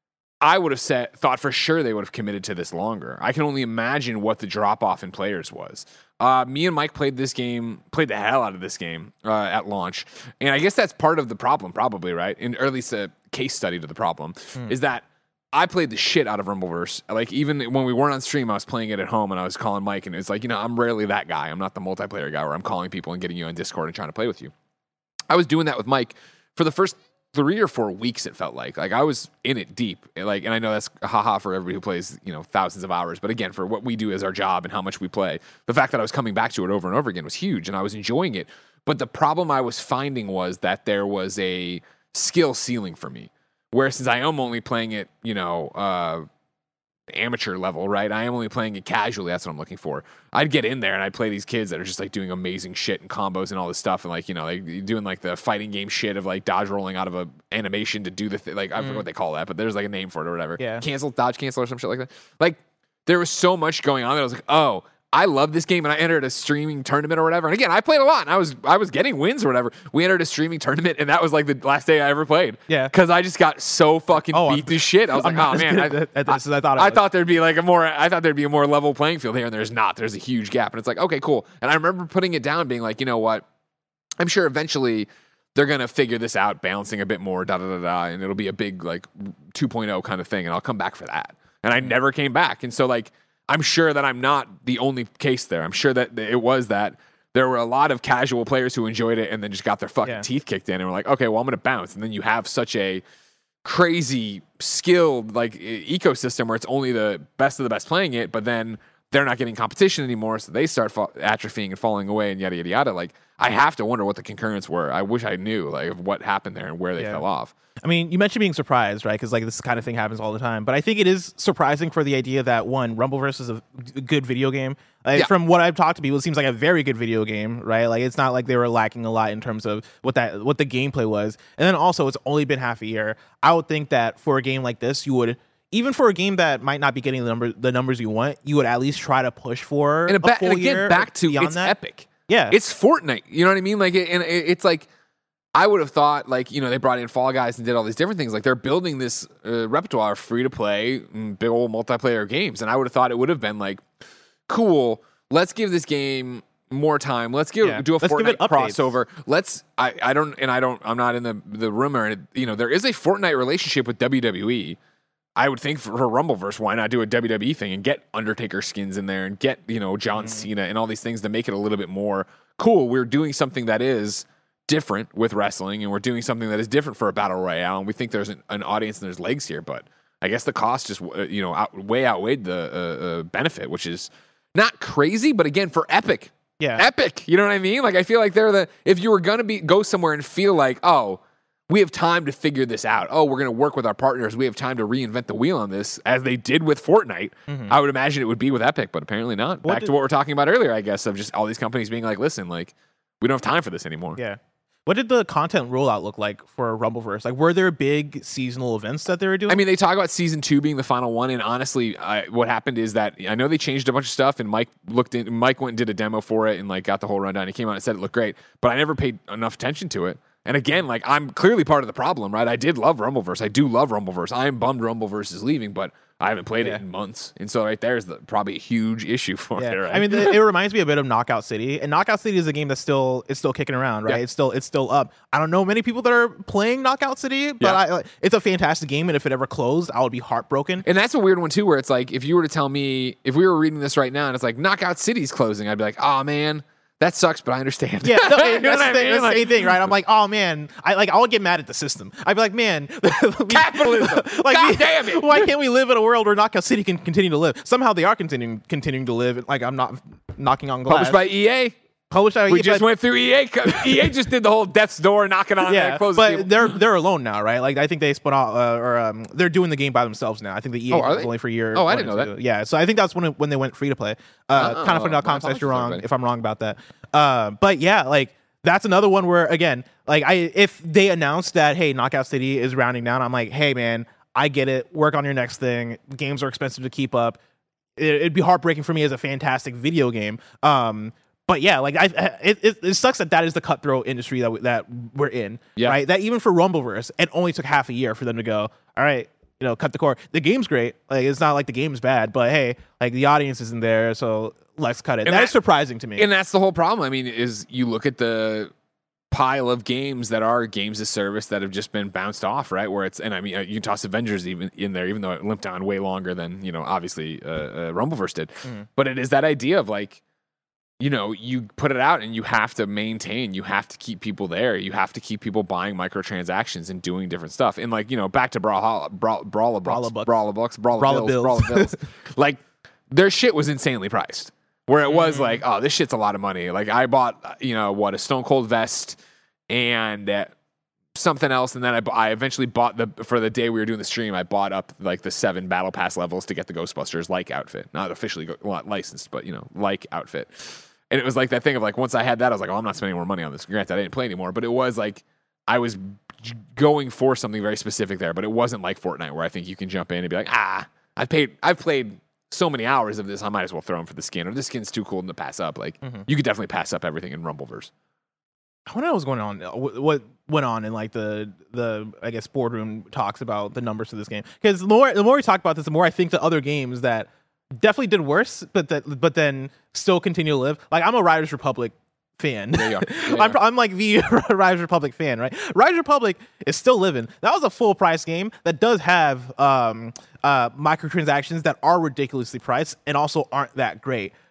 I would have said, thought for sure they would have committed to this longer. I can only imagine what the drop off in players was. Uh, me and Mike played this game, played the hell out of this game uh, at launch, and I guess that's part of the problem, probably, right? In, or at least a case study to the problem mm. is that I played the shit out of Rumbleverse. Like, even when we weren't on stream, I was playing it at home, and I was calling Mike, and it's like, you know, I'm rarely that guy. I'm not the multiplayer guy where I'm calling people and getting you on Discord and trying to play with you. I was doing that with Mike for the first three or four weeks, it felt like. Like, I was in it deep. Like, and I know that's haha for everybody who plays, you know, thousands of hours. But again, for what we do as our job and how much we play, the fact that I was coming back to it over and over again was huge, and I was enjoying it. But the problem I was finding was that there was a skill ceiling for me. Where since I am only playing it, you know, uh, amateur level, right? I am only playing it casually. That's what I'm looking for. I'd get in there and I'd play these kids that are just like doing amazing shit and combos and all this stuff, and like, you know, like doing like the fighting game shit of like dodge rolling out of a animation to do the thing. Like, I mm. forget what they call that, but there's like a name for it or whatever. Yeah. Cancel, dodge, cancel, or some shit like that. Like, there was so much going on that I was like, oh, I love this game, and I entered a streaming tournament or whatever. And again, I played a lot, and I was I was getting wins or whatever. We entered a streaming tournament, and that was like the last day I ever played. Yeah, because I just got so fucking oh, beat to shit. I was I'm like, oh man, I, at this as I thought. I, I thought there'd be like a more I thought there'd be a more level playing field here, and there's not. There's a huge gap, and it's like, okay, cool. And I remember putting it down, being like, you know what? I'm sure eventually they're gonna figure this out, balancing a bit more, da da da da, and it'll be a big like two point oh kind of thing, and I'll come back for that. And I never came back, and so like. I'm sure that I'm not the only case there. I'm sure that it was that there were a lot of casual players who enjoyed it and then just got their fucking yeah. teeth kicked in and were like, okay, well, I'm going to bounce. And then you have such a crazy skilled like ecosystem where it's only the best of the best playing it, but then they're not getting competition anymore, so they start fa- atrophying and falling away and yada, yada, yada. Like, I have to wonder what the concurrents were. I wish I knew, like, of what happened there and where they Yeah. fell off. I mean, you mentioned being surprised, right? Because like this kind of thing happens all the time. But I think it is surprising for the idea that one, Rumbleverse is a good video game. Like, Yeah. From what I've talked to people, it seems like a very good video game, right? Like it's not like they were lacking a lot in terms of what that what the gameplay was. And then also, it's only been half a year. I would think that for a game like this, you would. Even for a game that might not be getting the number the numbers you want, you would at least try to push for And, a ba- a full and again, year back to beyond it's that. epic. Yeah, It's Fortnite. You know what I mean? Like, it, and it, it's like, I would have thought, like, you know, they brought in Fall Guys and did all these different things. Like, they're building this uh, repertoire of free-to-play, mm, big old multiplayer games. And I would have thought it would have been like, cool, let's give this game more time. Let's give Yeah. do a Let's give Fortnite it updates. crossover. Let's, I, I don't, and I don't, I'm not in the, the rumor. And, you know, there is a Fortnite relationship with W W E. I would think for, for Rumbleverse, why not do a W W E thing and get Undertaker skins in there and get, you know, John Cena and all these things to make it a little bit more cool. We're doing something that is different with wrestling, and we're doing something that is different for a battle royale, and we think there's an, an audience and there's legs here. But I guess the cost just, uh, you know, out, way outweighed the uh, uh, benefit, which is not crazy, but again, for Epic, yeah. Epic, you know what I mean? Like, I feel like they're the, if you were gonna be go somewhere and feel like, oh, we have time to figure this out. Oh, we're going to work with our partners. We have time to reinvent the wheel on this, as they did with Fortnite. Mm-hmm. I would imagine it would be with Epic, but apparently not. What Back did- to what we're talking about earlier, I guess, of just all these companies being like, listen, like, we don't have time for this anymore. Yeah. What did the content rollout look like for Rumbleverse? Like, were there big seasonal events that they were doing? I mean, they talk about season two being the final one, and honestly, I, what happened is that I know they changed a bunch of stuff, and Mike looked in, Mike went and did a demo for it, and like got the whole rundown. He came out and said it looked great, but I never paid enough attention to it. And again, like, I'm clearly part of the problem, right? I did love Rumbleverse. I do love Rumbleverse. I am bummed Rumbleverse is leaving, but I haven't played Yeah. it in months, and so right there is the, probably a huge issue for yeah. it. Right? I mean, the, it reminds me a bit of Knockout City, and Knockout City is a game that's still it's still kicking around, right? Yeah. It's still it's still up. I don't know many people that are playing Knockout City, but Yeah. I, like, it's a fantastic game, and if it ever closed, I would be heartbroken. And that's a weird one too, where it's like, if you were to tell me, if we were reading this right now and it's like Knockout City's closing, I'd be like, oh man, that sucks, but I understand. Yeah, no, You that's, know the, what I thing, mean? that's Like, the same thing, right? I'm like, oh man, I like I'll get mad at the system. I'd be like, man, we- Capitalism. like, God we- damn it. Why can't we live in a world where Knockout City can continue to live? Somehow they are continuing continuing to live. Like, I'm not knocking on glass. Published by E A. Published by We yeah, just but- went through E A. E A just did the whole death's door, knocking on yeah, there, closing but people. they're they're alone now, right? Like, I think they spun off, uh, or um, they're doing the game by themselves now. I think the E A Oh, are was they? only for a year. Oh, I one didn't or know two. that. Yeah, so I think that's when it, when they went free to play. Uh, Oh, kind of funny dot com my says apologies, you're wrong everybody. if I'm wrong about that. Uh, but yeah, like, that's another one where, again, like, I if they announced that, hey, Knockout City is rounding down, I'm like, hey man, I get it. Work on your next thing. Games are expensive to keep up. It, it'd be heartbreaking for me as a fantastic video game. Um, but yeah, like, I, it, it, it sucks that that is the cutthroat industry that we, that we're in. Yeah. Right. That even for Rumbleverse, it only took half a year for them to go, all right, you know, cut the cord. The game's great. Like, it's not like the game's bad, but hey, like, the audience isn't there, so let's cut it. And That that- is surprising to me. And that's the whole problem. I mean, is you look at the pile of games that are games as service that have just been bounced off, right? Where it's, and I mean, uh, you can toss Avengers even in there, even though it limped on way longer than, you know, obviously uh, uh, Rumbleverse did. Mm. But it is that idea of like, you know, you put it out and you have to maintain, you have to keep people there, you have to keep people buying microtransactions and doing different stuff. And like, you know, back to Brawlhalla, Brawl, Brawlhalla Bucks, Brawlhalla Bucks. Brawlhalla Bucks, Brawlhalla Brawlhalla Bills, Bills. Brawlhalla Bills. Like, their shit was insanely priced. Where it was Mm. like, oh, this shit's a lot of money. Like, I bought, you know, what, a Stone Cold vest and uh, something else, and then I, bu- I eventually bought the for the day we were doing the stream. I bought up like the seven Battle Pass levels to get the Ghostbusters like outfit, not officially go, well, licensed, but you know, like outfit. And it was like that thing of like, once I had that, I was like, oh, I'm not spending more money on this. Granted, I didn't play anymore, but it was like I was j- going for something very specific there. But it wasn't like Fortnite, where I think you can jump in and be like, ah, I paid, I've played so many hours of this, I might as well throw them for the skin, or this skin's too cool to pass up. Like, Mhm. you could definitely pass up everything in Rumbleverse. I wonder what was going on. What what went on in like the the I guess boardroom talks about the numbers of this game? Because the more the more we talk about this, the more I think the other games that definitely did worse, but that but then still continue to live. Like, I'm a Riders Republic fan. There you are. There you I'm, are. I'm like the Riders Republic fan, right? Riders Republic is still living. That was a full price game that does have um uh microtransactions that are ridiculously priced and also aren't that great.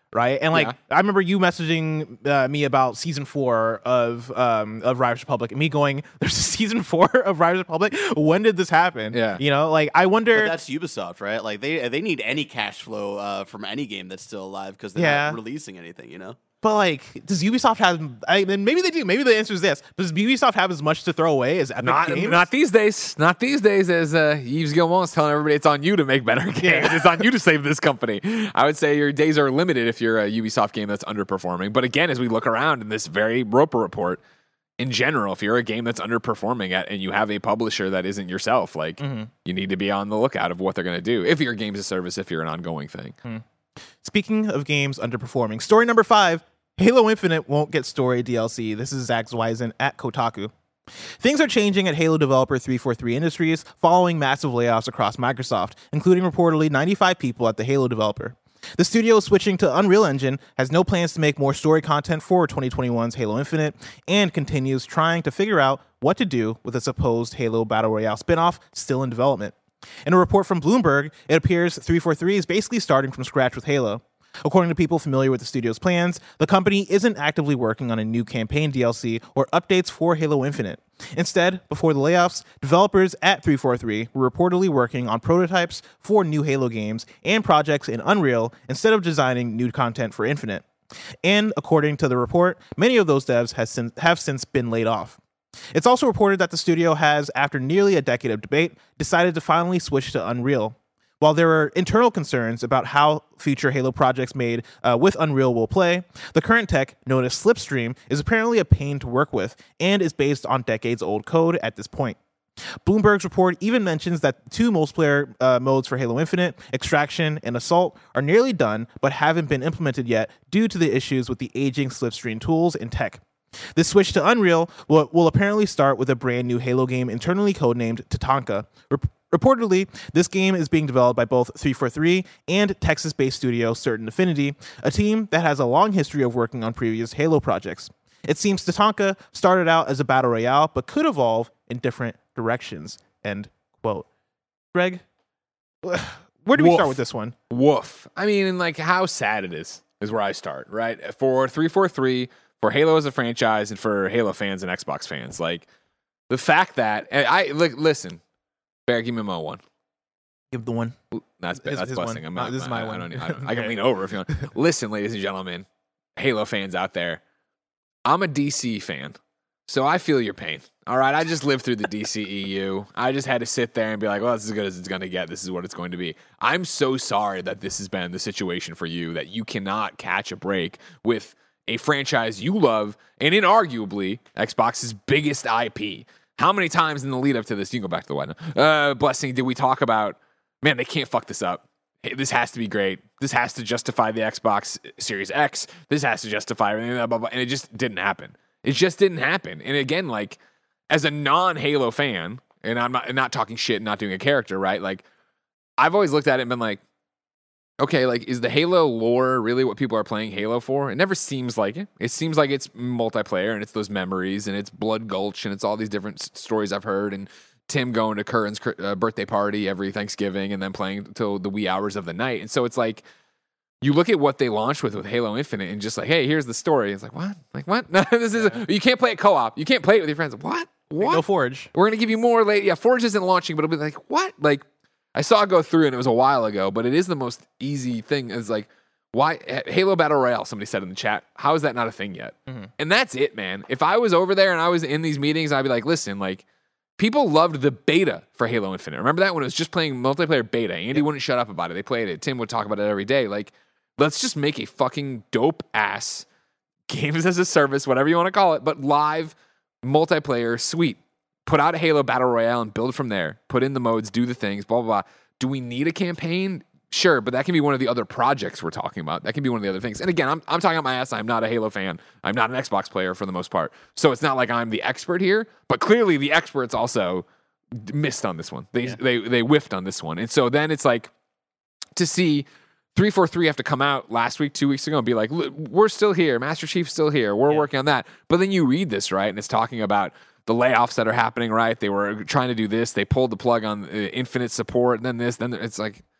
right? And like Yeah. I remember you messaging uh, me about season four of um of Riders Republic, and me going, "There's a season four of Riders Republic. When did this happen?" Yeah. you know, like I wonder. But that's Ubisoft, right? Like they they need any cash flow uh, from any game that's still alive because they're Yeah. not releasing anything, you know. But like, does Ubisoft have? I mean, maybe they do. Maybe the answer is this. Does Ubisoft have as much to throw away as Epic Not, Games? not these days. Not these days. As uh, Yves Guillemot's telling everybody, it's on you to make better games. Yeah. It's on you to save this company. I would say your days are limited if you're a Ubisoft game that's underperforming. But again, as we look around in this very Roper report, in general, if you're a game that's underperforming at and you have a publisher that isn't yourself, like Mm-hmm. you need to be on the lookout of what they're going to do. If your game's a service, if you're an ongoing thing. Mm. Speaking of games underperforming, story number five. Halo Infinite won't get story D L C. This is Zach Zweisen at Kotaku. Things are changing at Halo developer three forty-three Industries following massive layoffs across Microsoft, including reportedly ninety-five people at the Halo developer. The studio is switching to Unreal Engine, has no plans to make more story content for twenty twenty-one's Halo Infinite, and continues trying to figure out what to do with a supposed Halo Battle Royale spinoff still in development. In a report from Bloomberg, it appears three forty-three is basically starting from scratch with Halo. According to people familiar with the studio's plans, the company isn't actively working on a new campaign D L C or updates for Halo Infinite. Instead, before the layoffs, developers at three forty-three were reportedly working on prototypes for new Halo games and projects in Unreal instead of designing new content for Infinite. And according to the report, many of those devs has sin- have since been laid off. It's also reported that the studio has, after nearly a decade of debate, decided to finally switch to Unreal. While there are internal concerns about how future Halo projects made uh, with Unreal will play, the current tech, known as Slipstream, is apparently a pain to work with and is based on decades-old code at this point. Bloomberg's report even mentions that two multiplayer uh, modes for Halo Infinite, Extraction and Assault, are nearly done but haven't been implemented yet due to the issues with the aging Slipstream tools and tech. This switch to Unreal will, will apparently start with a brand new Halo game internally codenamed Tatanka. Rep- Reportedly, this game is being developed by both three forty-three and Texas-based studio Certain Affinity, a team that has a long history of working on previous Halo projects. It seems Tatanka started out as a battle royale, but could evolve in different directions. End quote. Greg, where do we Woof. start with this one? Woof. I mean, and like how sad it is, is where I start, right? For three forty-three, for Halo as a franchise, and for Halo fans and Xbox fans. Like, the fact that, and I, like, listen, Bear, give me my one. Give the one. That's His- that's his blessing. one. I'm No, not, this is I, my I one. don't, I, don't, I can Okay. lean over if you want. Listen, ladies and gentlemen, Halo fans out there, I'm a D C fan, so I feel your pain. All right, I just lived through the D C E U. I just had to sit there and be like, well, this is as good as it's going to get. This is what it's going to be. I'm so sorry that this has been the situation for you, that you cannot catch a break with a franchise you love and inarguably Xbox's biggest I P. How many times in the lead up to this, you can go back to the wedding, uh, blessing, did we talk about, man, they can't fuck this up. Hey, this has to be great. This has to justify the Xbox Series X. This has to justify everything, blah, blah, blah. And it just didn't happen. It just didn't happen. And again, like, as a non-Halo fan, and I'm not, not talking shit and not doing a character, right? Like, I've always looked at it and been like, okay, like, is the Halo lore really what people are playing Halo for? It never seems like it. It seems like it's multiplayer and it's those memories and it's Blood Gulch and it's all these different s- stories I've heard and Tim going to Curran's uh, birthday party every Thanksgiving and then playing till the wee hours of the night. And so it's like, you look at what they launched with with Halo Infinite and just like, hey, here's the story. It's like, what? Like, what? No, this is a, you can't play it co-op. You can't play it with your friends. What? What? Go Forge. We're going to give you more late. Yeah, Forge isn't launching, but it'll be like, what? Like, I saw it go through and it was a while ago, but it is the most easy thing. It's like, why? Halo Battle Royale, somebody said in the chat. How is that not a thing yet? Mm-hmm. And that's it, man. If I was over there and I was in these meetings, I'd be like, listen, like, people loved the beta for Halo Infinite. Remember that when it was just playing multiplayer beta? Andy wouldn't shut up about it. They played it. Tim would talk about it every day. Like, let's just make a fucking dope ass games as a service, whatever you want to call it, but live multiplayer suite. Put out a Halo Battle Royale and build from there. Put in the modes, do the things, blah, blah, blah. Do we need a campaign? Sure, but that can be one of the other projects we're talking about. That can be one of the other things. And again, I'm, I'm talking about my ass. I'm not a Halo fan. I'm not an Xbox player for the most part. So it's not like I'm the expert here, but clearly the experts also missed on this one. They, yeah. they, they whiffed on this one. And so then it's like to see three forty-three have to come out last week, two weeks ago and be like, we're still here. Master Chief's still here. We're yeah. working on that. But then you read this, right? And it's talking about the layoffs that are happening, right? They were trying to do this. They pulled the plug on uh, Infinite support, and then this, then it's like,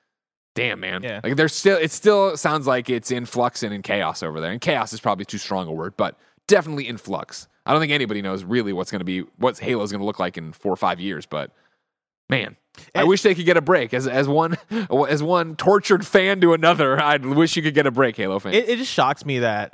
damn, man. Yeah. Like there's still, it still sounds like it's in flux and in chaos over there. And chaos is probably too strong a word, but definitely in flux. I don't think anybody knows really what's going to be, what Halo's going to look like in four or five years, but man, I wish they could get a break. As as one as one tortured fan to another, I wish you could get a break, Halo fans. It, it just shocks me that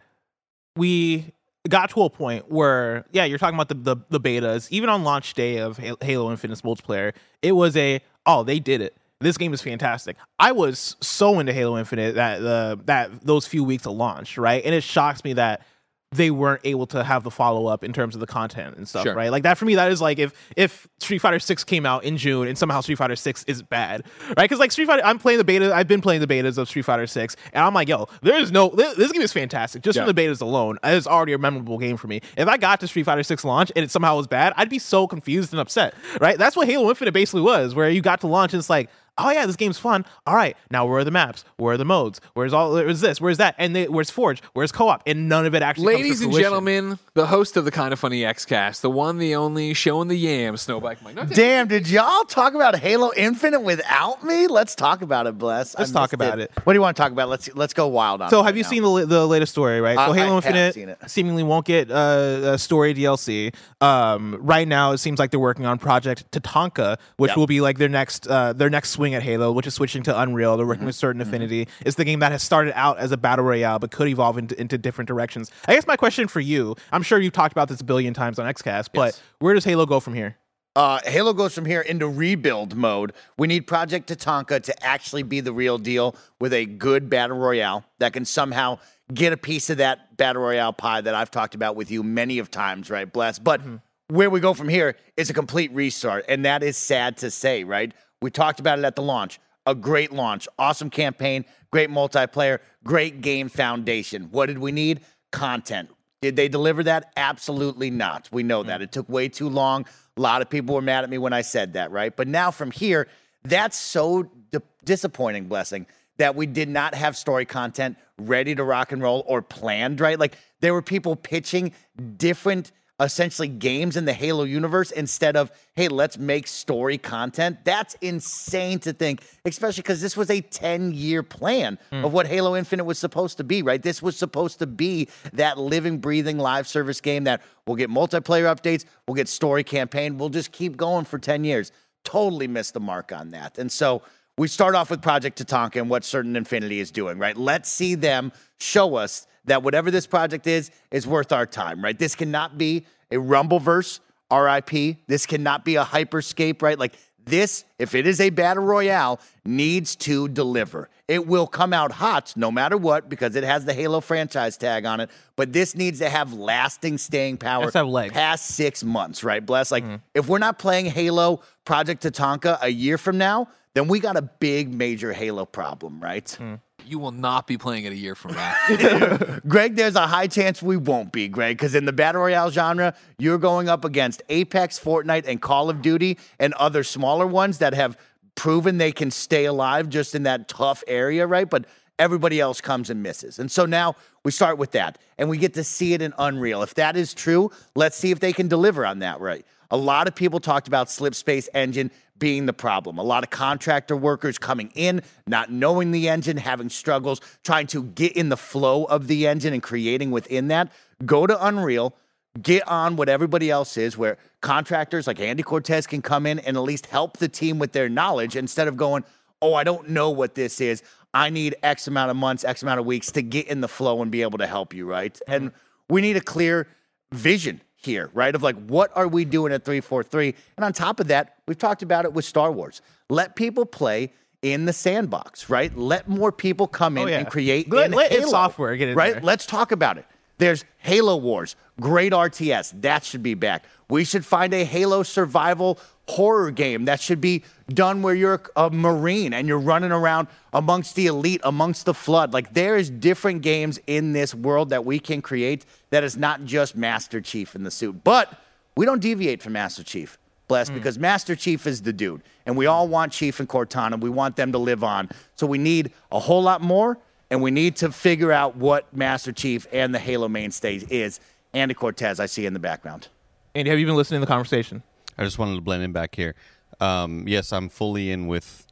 we got to a point where, yeah, you're talking about the, the, the betas. Even on launch day of Halo Infinite multiplayer, it was a, oh, they did it. This game is fantastic. I was so into Halo Infinite that the that those few weeks of launch, right? And it shocks me that they weren't able to have the follow-up in terms of the content and stuff, Sure. right? Like that for me, that is like if if Street Fighter six came out in June and somehow Street Fighter six is bad, right? Because like Street Fighter, I'm playing the beta, I've been playing the betas of Street Fighter six, and I'm like, yo, there's no, this, this game is fantastic. Just Yeah. from the betas alone, it's already a memorable game for me. If I got to Street Fighter six launch and it somehow was bad, I'd be so confused and upset, right? That's what Halo Infinite basically was, where you got to launch and it's like, oh yeah, this game's fun. All right, now where are the maps? Where are the modes? Where's all? Where's this? Where's that? And they, where's Forge? Where's co-op? And none of it actually. Ladies comes to and fruition. gentlemen, the host of the Kind of Funny X-Cast, the one, the only, showing the yam, Snowbike Mike. No, Damn, did y'all talk about Halo Infinite without me? Let's talk about it, Bless. I Let's talk missed about it. What do you want to talk about? Let's let's go wild on it. So right have you now. seen the the latest story, right? Uh, so I Halo have Infinite seen it. seemingly won't get uh, a story D L C. Um, right now, it seems like they're working on Project Tatanka, which Yep. will be like their next uh, their next swing at Halo, which is switching to Unreal. They're working Mm-hmm. with Certain Affinity. It's the game that has started out as a battle royale, but could evolve into, into different directions. I guess my question for you, I'm sure you've talked about this a billion times on XCast, but Yes. where does Halo go from here? Uh, Halo goes from here into rebuild mode. We need Project Tatanka to actually be the real deal with a good battle royale that can somehow get a piece of that battle royale pie that I've talked about with you many of times, right, Bless? But Mm-hmm. where we go from here is a complete restart, and that is sad to say, right? We talked about it at the launch. A great launch, awesome campaign, great multiplayer, great game foundation. What did we need? Content. Did they deliver that? Absolutely not. We know that. It took way too long. A lot of people were mad at me when I said that, right? But now from here, that's so di- disappointing, Blessing, that we did not have story content ready to rock and roll or planned, right? Like there were people pitching different essentially games in the Halo universe instead of, hey, let's make story content. That's insane to think, especially because this was a ten-year plan of what Halo Infinite was supposed to be, right? This was supposed to be that living, breathing live service game that we'll get multiplayer updates, we'll get story campaign, we'll just keep going for ten years. Totally missed the mark on that. And so we start off with Project Tatanka and what Certain Infinity is doing, right? Let's see them show us that whatever this project is, is worth our time, right? This cannot be a Rumbleverse, R I P. This cannot be a Hyperscape, right? Like this, if it is a battle royale, needs to deliver. It will come out hot no matter what because it has the Halo franchise tag on it, but this needs to have lasting staying power Has to have legs. past six months, right, Bless? Like if we're not playing Halo Project Tatanka a year from now, then we got a big major Halo problem, right? You will not be playing it a year from now. Greg, there's a high chance we won't be, Greg, because in the Battle Royale genre, you're going up against Apex, Fortnite, and Call of Duty and other smaller ones that have proven they can stay alive just in that tough area, right? But everybody else comes and misses. And so now we start with that, and we get to see it in Unreal. If that is true, let's see if they can deliver on that, right? A lot of people talked about Slipspace Engine being the problem. A lot of contractor workers coming in, not knowing the engine, having struggles, trying to get in the flow of the engine and creating within that. Go to Unreal, get on what everybody else is, where contractors like Andy Cortez can come in and at least help the team with their knowledge instead of going, oh, I don't know what this is. I need X amount of months, X amount of weeks to get in the flow and be able to help you, right? And we need a clear vision here, right? Of like, what are we doing at three forty-three? And on top of that, we've talked about it with Star Wars. Let people play in the sandbox, right? Let more people come in Oh, yeah. and create Let- in let id Halo, Software get in right? there. Let's talk about it. There's Halo Wars, great R T S. That should be back. We should find a Halo survival horror game that should be done where you're a Marine and you're running around amongst the elite, amongst the flood. Like there is different games in this world that we can create that is not just Master Chief in the suit. But we don't deviate from Master Chief, Bless, because Master Chief is the dude. And we all want Chief and Cortana. We want them to live on. So we need a whole lot more, and we need to figure out what Master Chief and the Halo mainstay is. Andy Cortez, I see in the background. Andy, have you been listening to the conversation? I just wanted to blend in back here. Um, yes, I'm fully in with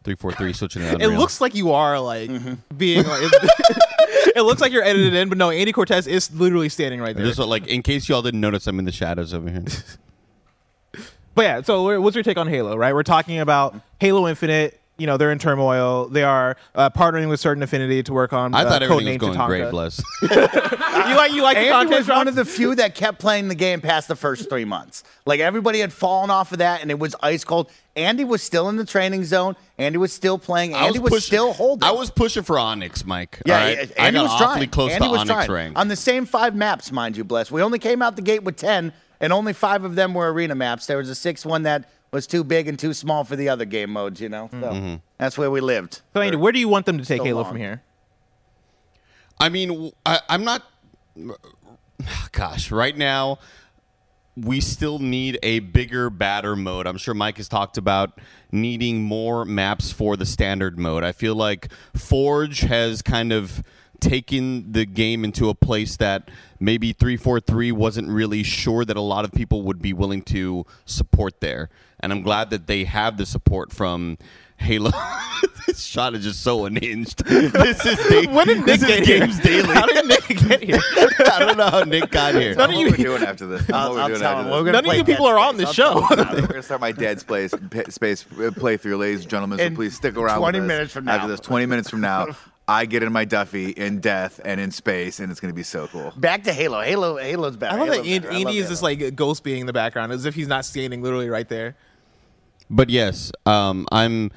three four three switching it. It looks like you are like being like. It looks like you're edited in, but no, Andy Cortez is literally standing right there. Just like in case y'all didn't notice, I'm in the shadows over here. But yeah, so what's your take on Halo? Right, we're talking about Halo Infinite. You know, they're in turmoil. They are uh, partnering with Certain Affinity to work on. I uh, thought everything was Codename going Tatanka. great, bless. you like you like the Andy content was one drop? of the few that kept playing the game past the first three months. Like everybody had fallen off of that, and it was ice cold. Andy was still in the training zone. Andy was still playing. Andy was, pushing- still holding. I was pushing for Onyx, Mike. Yeah, all right? Andy I got was awfully trying. close Andy to was Onyx trying. rank. On the same five maps, mind you, bless. We only came out the gate with ten, and only five of them were arena maps. There was a sixth one that was too big and too small for the other game modes, you know? So Mm-hmm. that's where we lived. So Andy, where do you want them to take so Halo long. from here? I mean, I, I'm not. Gosh, right now, we still need a bigger, badder mode. I'm sure Mike has talked about needing more maps for the standard mode. I feel like Forge has kind of taken the game into a place that maybe three forty-three wasn't really sure that a lot of people would be willing to support there. And I'm glad that they have the support from Halo. This shot is just so unhinged. This is da- When did Nick this get is here? Games Daily. How did Nick get here? I don't know how Nick got here. None of What you, we're doing after this. I'll, what I'll we're doing tell after him. this. We're gonna none of play you people Dead are on Space. this I'll show. tell him. We're gonna start my Dead Space pa- space uh, playthrough, ladies and gentlemen. So In please stick around. twenty with us. minutes from After now. this, twenty minutes from now, I get in my Duffy in death and in space, and it's gonna be so cool. Back to Halo. Halo. Halo's better. I love that Halo's Andy, better. I Andy love is just Halo. like a ghost being in the background, as if he's not standing literally right there. But yes, um, I'm.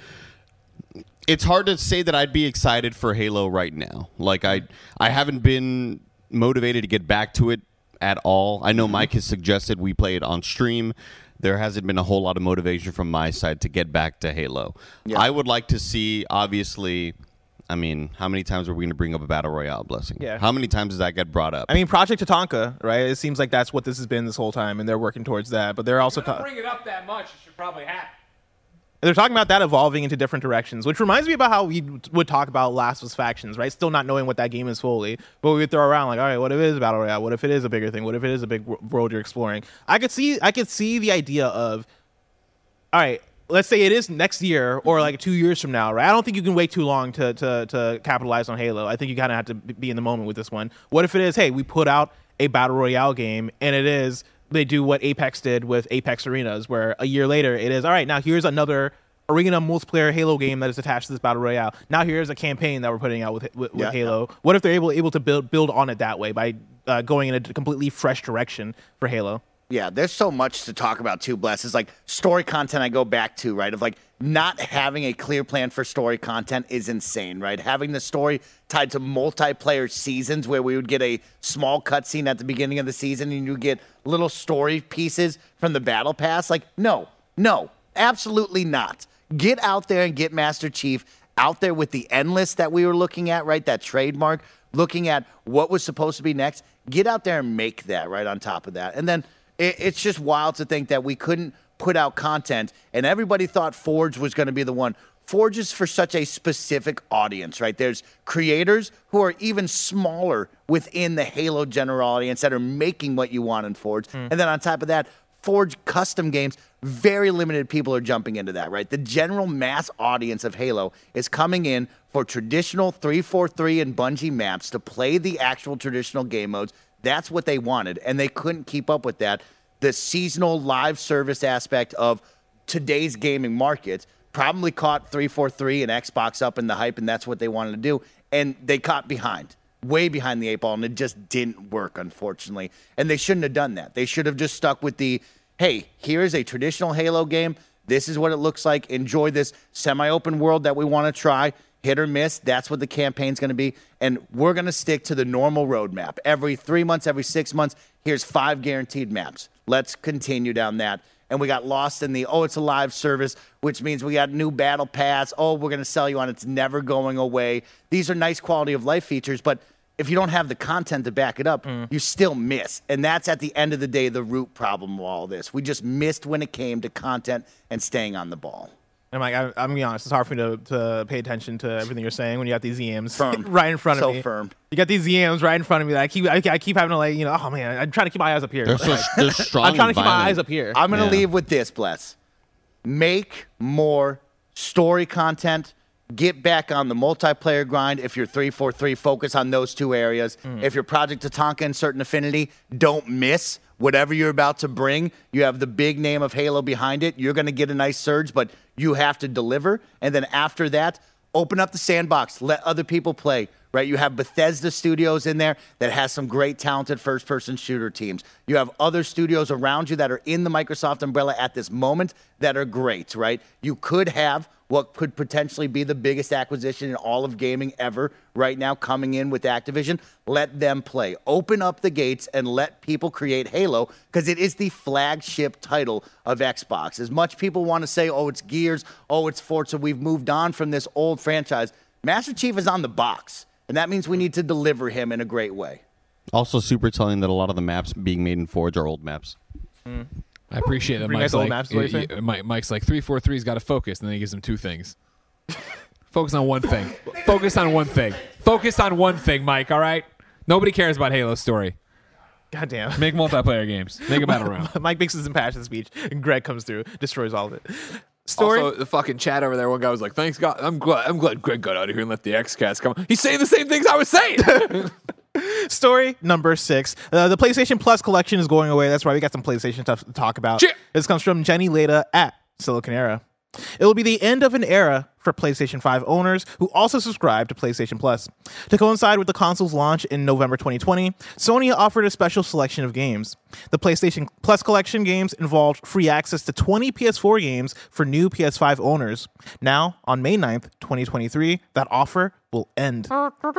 It's hard to say that I'd be excited for Halo right now. Like I, I haven't been motivated to get back to it at all. I know Mike has suggested we play it on stream. There hasn't been a whole lot of motivation from my side to get back to Halo. Yeah. I would like to see, obviously. I mean, how many times are we going to bring up a battle royale blessing? Yeah. How many times does that get brought up? I mean, Project Tatanka, right? It seems like that's what this has been this whole time, and they're working towards that. But they're also ta- Bring it up that much, it should probably happen. they're talking about that evolving into different directions, which reminds me about how we would talk about Last of Us Factions, right? Still not knowing what that game is fully, but we would throw around like, all right, what if it is a battle royale? What if it is a bigger thing? What if it is a big w- world you're exploring? I could see, I could see the idea of, all right, let's say it is next year or like two years from now, right? I don't think you can wait too long to to, to capitalize on Halo. I think you kind of have to be in the moment with this one. What if it is, hey, we put out a battle royale game, and it is they do what Apex did with Apex Arenas, where a year later it is, all right, now here's another arena multiplayer Halo game that is attached to this battle royale. Now here's a campaign that we're putting out with with, with Yeah, Halo. What if they're able able to build build on it that way by uh, going in a completely fresh direction for Halo? Yeah, there's so much to talk about too, Bless. It's like story content I go back to, right? Of like not having a clear plan for story content is insane, right? Having the story tied to multiplayer seasons where we would get a small cutscene at the beginning of the season and you get little story pieces from the battle pass. Like, no, no, absolutely not. Get out there and get Master Chief out there with the endless that we were looking at, right? That trademark, looking at what was supposed to be next. Get out there and make that right on top of that. And then it, it's just wild to think that we couldn't put out content and everybody thought Forge was going to be the one. Forge is for such a specific audience, right? There's creators who are even smaller within the Halo general audience that are making what you want in Forge. Mm. And then on top of that, Forge custom games, very limited people are jumping into that, right? The general mass audience of Halo is coming in for traditional three forty-three and Bungie maps to play the actual traditional game modes. That's what they wanted, and they couldn't keep up with that. The seasonal live service aspect of today's gaming market probably caught three forty-three and Xbox up in the hype, and that's what they wanted to do, and they caught behind. Way behind the eight ball, and it just didn't work, unfortunately. And they shouldn't have done that. They should have just stuck with the, hey, here's a traditional Halo game. This is what it looks like. Enjoy this semi-open world that we want to try. Hit or miss, that's what the campaign's going to be. And we're going to stick to the normal roadmap. Every three months, every six months, here's five guaranteed maps. Let's continue down that. And we got lost in the, oh, it's a live service, which means we got new battle pass. Oh, we're going to sell you on it's never going away. These are nice quality of life features, but if you don't have the content to back it up, mm. you still miss. And that's at the end of the day the root problem of all this. We just missed when it came to content and staying on the ball. I'm like, I, I'm going to be honest, it's hard for me to, to pay attention to everything you're saying when you got these E Ms firm. right in front of so me. So firm. You got these E Ms right in front of me that I keep I, I keep having to, like, you know, oh man, I'm trying to keep my eyes up here. They're so they're strong. I'm trying to keep violent. my eyes up here. I'm going to yeah. leave with this, Bless. Make more story content. Get back on the multiplayer grind. If you're three four three, focus on those two areas. Mm. If you're Project Tatanka and Certain Affinity, don't miss whatever you're about to bring. You have the big name of Halo behind it. You're going to get a nice surge, but you have to deliver. And then after that, open up the sandbox. Let other people play. Right, you have Bethesda Studios in there that has some great, talented first-person shooter teams. You have other studios around you that are in the Microsoft umbrella at this moment that are great, right? You could have what could potentially be the biggest acquisition in all of gaming ever right now coming in with Activision. Let them play. Open up the gates and let people create Halo because it is the flagship title of Xbox. As much people want to say, oh, it's Gears, oh, it's Forza, we've moved on from this old franchise. Master Chief is on the box. And that means we need to deliver him in a great way. Also super telling that a lot of the maps being made in Forge are old maps. Mm. I appreciate that Mike's like, maps, y- y- Mike, Mike's like, three forty-three's got to focus, and then he gives him two things. Focus on one thing. Focus on one thing. Focus on one thing, Mike, all right? Nobody cares about Halo's story. God damn. Make multiplayer games. Make a battle round. Mike makes his impassioned speech, and Greg comes through, destroys all of it. Story. Also, the fucking chat over there, one guy was like, thanks God, I'm glad I'm glad Greg got out of here and let the X-Cast come. He's saying the same things I was saying. Story number six. Uh, the PlayStation Plus collection is going away. That's right. We got some PlayStation stuff to talk about. Cheer. This comes from Jenny Leda at Silicon Era. It will be the end of an era for PlayStation five owners who also subscribe to PlayStation Plus. To coincide with the console's launch in November twenty twenty, Sony offered a special selection of games. The PlayStation Plus collection games involved free access to twenty P S four games for new P S five owners. Now, on May ninth, twenty twenty-three, that offer will end.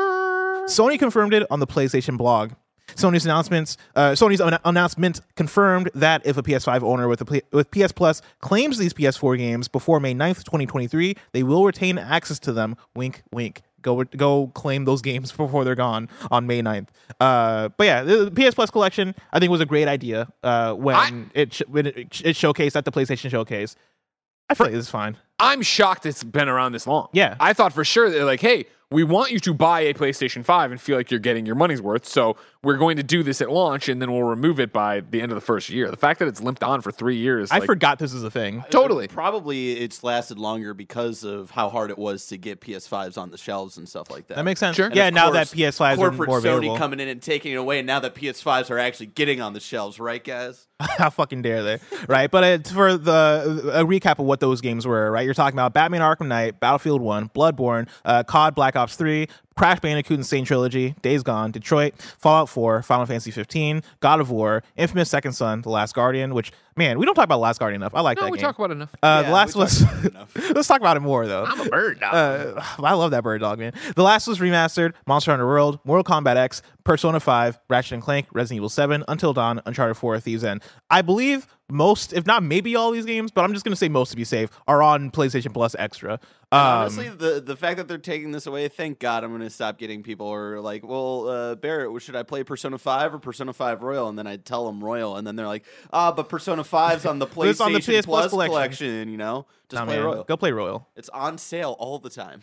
Sony confirmed it on the PlayStation blog. Sony's announcements, uh, Sony's an- announcement confirmed that if a P S five owner with a P- with P S Plus claims these P S four games before May ninth, twenty twenty-three, they will retain access to them. Wink, wink. Go go claim those games before they're gone on May ninth. Uh, but yeah, the, the P S Plus collection I think was a great idea uh, when I, it sh- when it, it showcased at the PlayStation Showcase. I feel like this is fine. I'm shocked it's been around this long. Yeah, I thought for sure they're like, hey, we want you to buy a PlayStation five and feel like you're getting your money's worth, so we're going to do this at launch, and then we'll remove it by the end of the first year. The fact that it's limped on for three years... I like, forgot this is a thing. Totally. Probably it's lasted longer because of how hard it was to get P S fives on the shelves and stuff like that. That makes sense. Sure. Yeah, now that P S fives are corporate more available. Sony coming in and taking it away, and now that P S fives are actually getting on the shelves, right, guys? How fucking dare they, right? But it's for the a recap of what those games were, right? You're talking about Batman Arkham Knight, Battlefield one, Bloodborne, uh, C O D, Black Ops three, Crash Bandicoot Insane Trilogy, Days Gone, Detroit, Fallout four, Final Fantasy fifteen, God of War, Infamous Second Son, The Last Guardian, which, man, we don't talk about Last Guardian enough. I like no, that we game. talk about it enough. Uh, Yeah, the Last we was... talk about it enough. Let's talk about it more, though. I'm a bird dog. Uh, I love that bird dog, man. The Last was remastered, Monster Hunter World, Mortal Kombat X, Persona five, Ratchet and Clank, Resident Evil seven, Until Dawn, Uncharted four, Thieves End. I believe most, if not maybe all these games, but I'm just going to say most to be safe, are on PlayStation Plus Extra. Um, Honestly, the the fact that they're taking this away, thank God I'm going to stop getting people who are like, well, uh, Barrett, should I play Persona five or Persona five Royal? And then I tell them Royal, and then they're like, ah, but Persona five's on the PlayStation It's on the P S Plus Plus collection. collection, you know? Just nah, play man, Royal. Go play Royal. It's on sale all the time.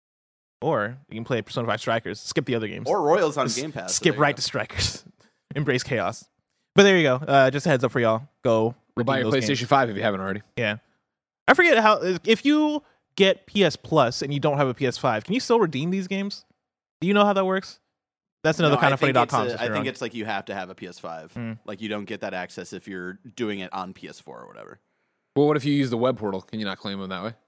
Or you can play Persona five Strikers. Skip the other games. Or Royal's on Just Game Pass. so Skip there you right go. to Strikers. Embrace chaos. But there you go. Uh, just a heads up for y'all. Go Go buy redeem your those PlayStation games. five if you haven't already. Yeah. I forget how, if you get P S Plus and you don't have a P S five, can you still redeem these games? Do you know how that works? That's another No, kind I of funny think dot it's com. a- I think it's like you have to have a P S five. Mm. Like you don't get that access if you're doing it on P S four or whatever. Well, what if you use the web portal? Can you not claim them that way?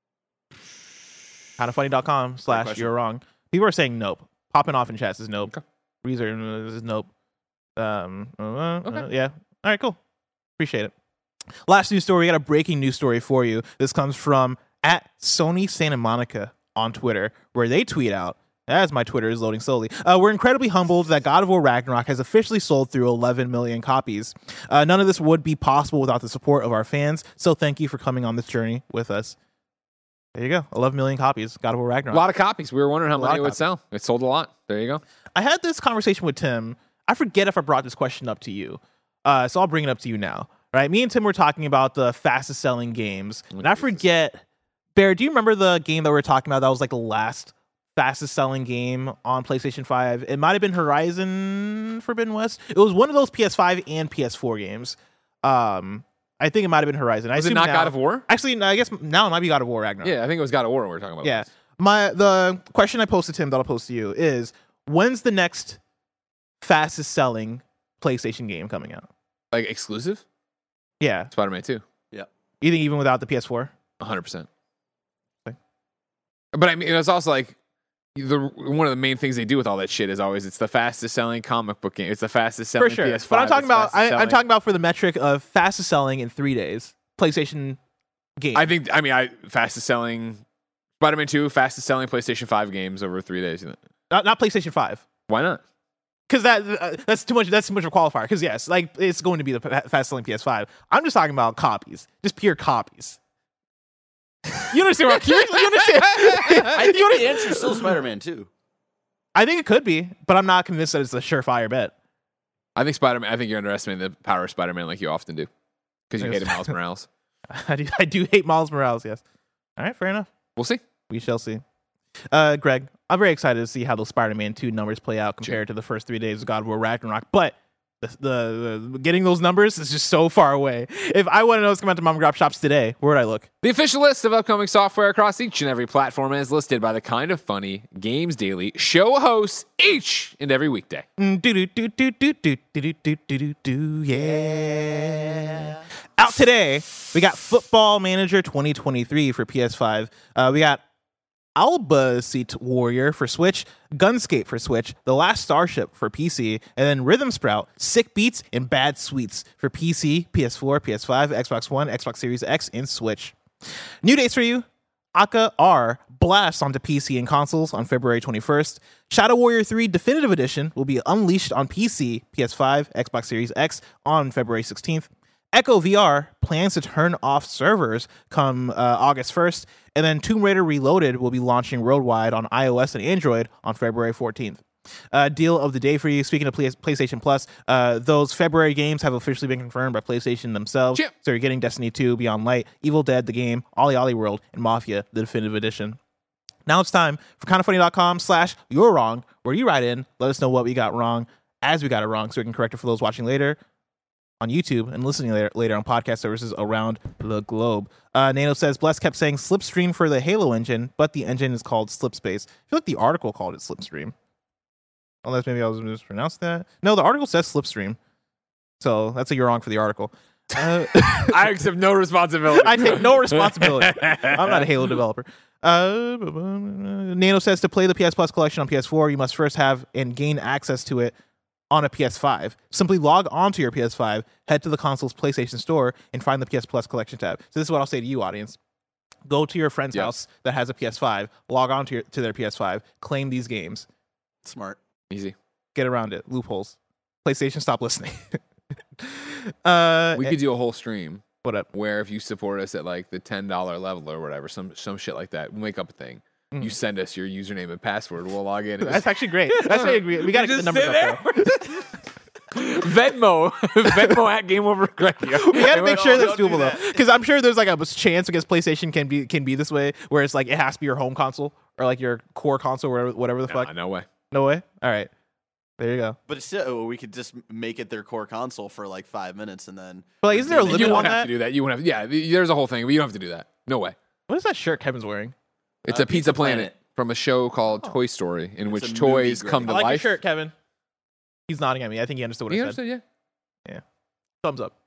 kind of funny dot com slash question. you're wrong. People are saying nope. Popping off in chat says nope. Okay. Reezer is nope. Um, uh, Okay. uh, yeah. All right, cool. Appreciate it. Last news story. We got a breaking news story for you. This comes from at Sony Santa Monica on Twitter, where they tweet out, as my Twitter is loading slowly, uh, we're incredibly humbled that God of War Ragnarok has officially sold through eleven million copies. Uh, none of this would be possible without the support of our fans, so thank you for coming on this journey with us. There you go. eleven million copies. God of War Ragnarok. A lot of copies. We were wondering how A lot many it of would copies. sell. It sold a lot. There you go. I had this conversation with Tim. I forget if I brought this question up to you. Uh, so I'll bring it up to you now. Right? Me and Tim were talking about the fastest selling games. And I forget, Bear, do you remember the game that we were talking about that was like the last fastest selling game on PlayStation five? It might have been Horizon Forbidden West. It was one of those P S five and P S four games. Um, I think it might have been Horizon. I Was it assume not now- God of War? Actually, no, I guess now it might be God of War Ragnarok. Yeah, I think it was God of War we were talking about. Yeah. My the question I posted to him that I'll post to you is, when's the next fastest selling PlayStation game coming out? Like exclusive? Yeah. Spider-Man two. Yeah. You think even without the P S four? one hundred percent. But I mean, it's also like the one of the main things they do with all that shit is always it's the fastest selling comic book game. It's the fastest selling For sure. P S five. But I'm talking it's the about fastest I, I'm selling- talking about for the metric of fastest selling in three days PlayStation game. I think I mean I fastest selling Spider-Man two, fastest selling PlayStation five games over three days. not not PlayStation five. Why not? Because that uh, that's too much. That's too much of a qualifier. Because yes, like it's going to be the fastest selling P S five. I'm just talking about copies, just pure copies. You understand what I'm you, you understand? I think the answer is still Spider-Man two. I think it could be, but I'm not convinced that it's a surefire bet. I think Spider-Man. I think you're underestimating the power of Spider-Man like you often do because you Yes. hated Miles Morales. I do, I do hate Miles Morales. Yes. All right, fair enough. We'll see. We shall see. Uh, Greg, I'm very excited to see how those Spider-Man two numbers play out compared to the first three days of God of War Ragnarok. But the, the, the getting those numbers is just so far away. If I want to know what's coming out to mom and grop shops today, where would I look? The official list of upcoming software across each and every platform is listed by the Kind of Funny Games Daily show hosts each and every weekday. Mm, do do do do do do do do do do do yeah. Out today, we got Football Manager twenty twenty-three for P S five. Uh, we got Albaseat Warrior for Switch, Gunscape for Switch, The Last Starship for P C, and then Rhythm Sprout, Sick Beats, and Bad Sweets for P C, P S four, P S five, Xbox One, Xbox Series X, and Switch. New dates for you. Aka R blasts onto P C and consoles on February twenty-first. Shadow Warrior three Definitive Edition will be unleashed on P C, P S five, Xbox Series X on February sixteenth. Echo V R plans to turn off servers come uh, August first, and then Tomb Raider Reloaded will be launching worldwide on iOS and Android on February fourteenth. Uh, deal of the day for you. Speaking of Play- PlayStation Plus, uh, those February games have officially been confirmed by PlayStation themselves. Yep. So you're getting Destiny two, Beyond Light, Evil Dead, the game, Ollie Ollie World, and Mafia, the Definitive Edition. Now it's time for kindafunny.com slash you're wrong, where you write in, let us know what we got wrong as we got it wrong, so we can correct it for those watching later on YouTube and listening later, later on podcast services around the globe. Uh, Nano says, Bless kept saying Slipstream for the Halo engine, but the engine is called Slipspace. I feel like the article called it Slipstream. Unless maybe I was mispronounced that. No, the article says Slipstream. So that's a you're wrong for the article. Uh, I accept no responsibility. I take no responsibility. I'm not a Halo developer. Uh, Nano says to play the P S Plus collection on P S four, you must first have and gain access to it on a P S five. Simply log onto your P S five, head to the console's PlayStation Store, and find the P S Plus collection tab. So this is what I'll say to you, audience. Go to your friend's Yes. house that has a P S five, log on to, your, to their P S five, claim these games. Smart. Easy. Get around it. Loopholes. PlayStation, stop listening. uh, We could do a whole stream. What up? Where if you support us at like the ten dollar level or whatever, some some shit like that, we'll make up a thing. Mm. You send us your username and password, we'll log in. That's actually great. That's really great. We got to get the numbers up there. Venmo, Venmo at Game Over Radio. We got to make sure that's doable though, because I'm sure there's like a chance because PlayStation can be can be this way, where it's like it has to be your home console or like your core console, or whatever the Nah, fuck. no way. No way. All right, there you go. But it's still, we could just make it their core console for like five minutes and then. But like, isn't there a limit You on won't have that? to do that. You won't have. Yeah, there's a whole thing, but you don't have to do that. No way. What is that shirt Kevin's wearing? It's Uh, a Pizza, Pizza Planet, Planet. from a show called Oh. Toy Story, in It's which a movie toys grade. come to I like life. your shirt, Kevin. He's nodding at me. I think he understood what You I said. understood? Yeah. Thumbs up.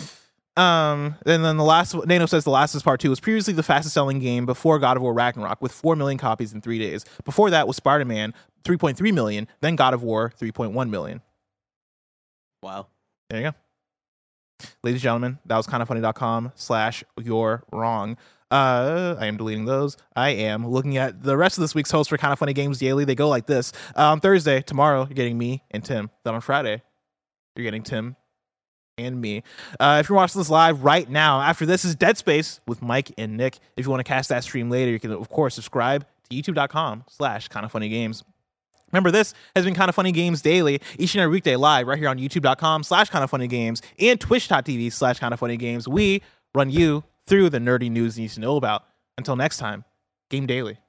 Um, and then the last, Nano says The Last of Us Part two was previously the fastest selling game before God of War Ragnarok with four million copies in three days. Before that was Spider-Man, three point three million, then God of War, three point one million. Wow. There you go. Ladies and gentlemen, that was kindafunny.com slash you're wrong. Uh, I am deleting those. I am looking at the rest of this week's hosts for Kinda Funny Games Daily. They go like this. Uh, on Thursday, tomorrow, you're getting me and Tim. Then on Friday, you're getting Tim and me. Uh, if you're watching this live right now, after this is Dead Space with Mike and Nick. If you want to catch that stream later, you can, of course, subscribe to youtube.com slash Kinda Funny Games. Remember, this has been Kinda Funny Games Daily, each and every weekday live right here on youtube.com slash Kinda Funny Games and twitch.tv slash Kinda Funny Games. We run you through the nerdy news you need to know about. Until next time, Game Daily.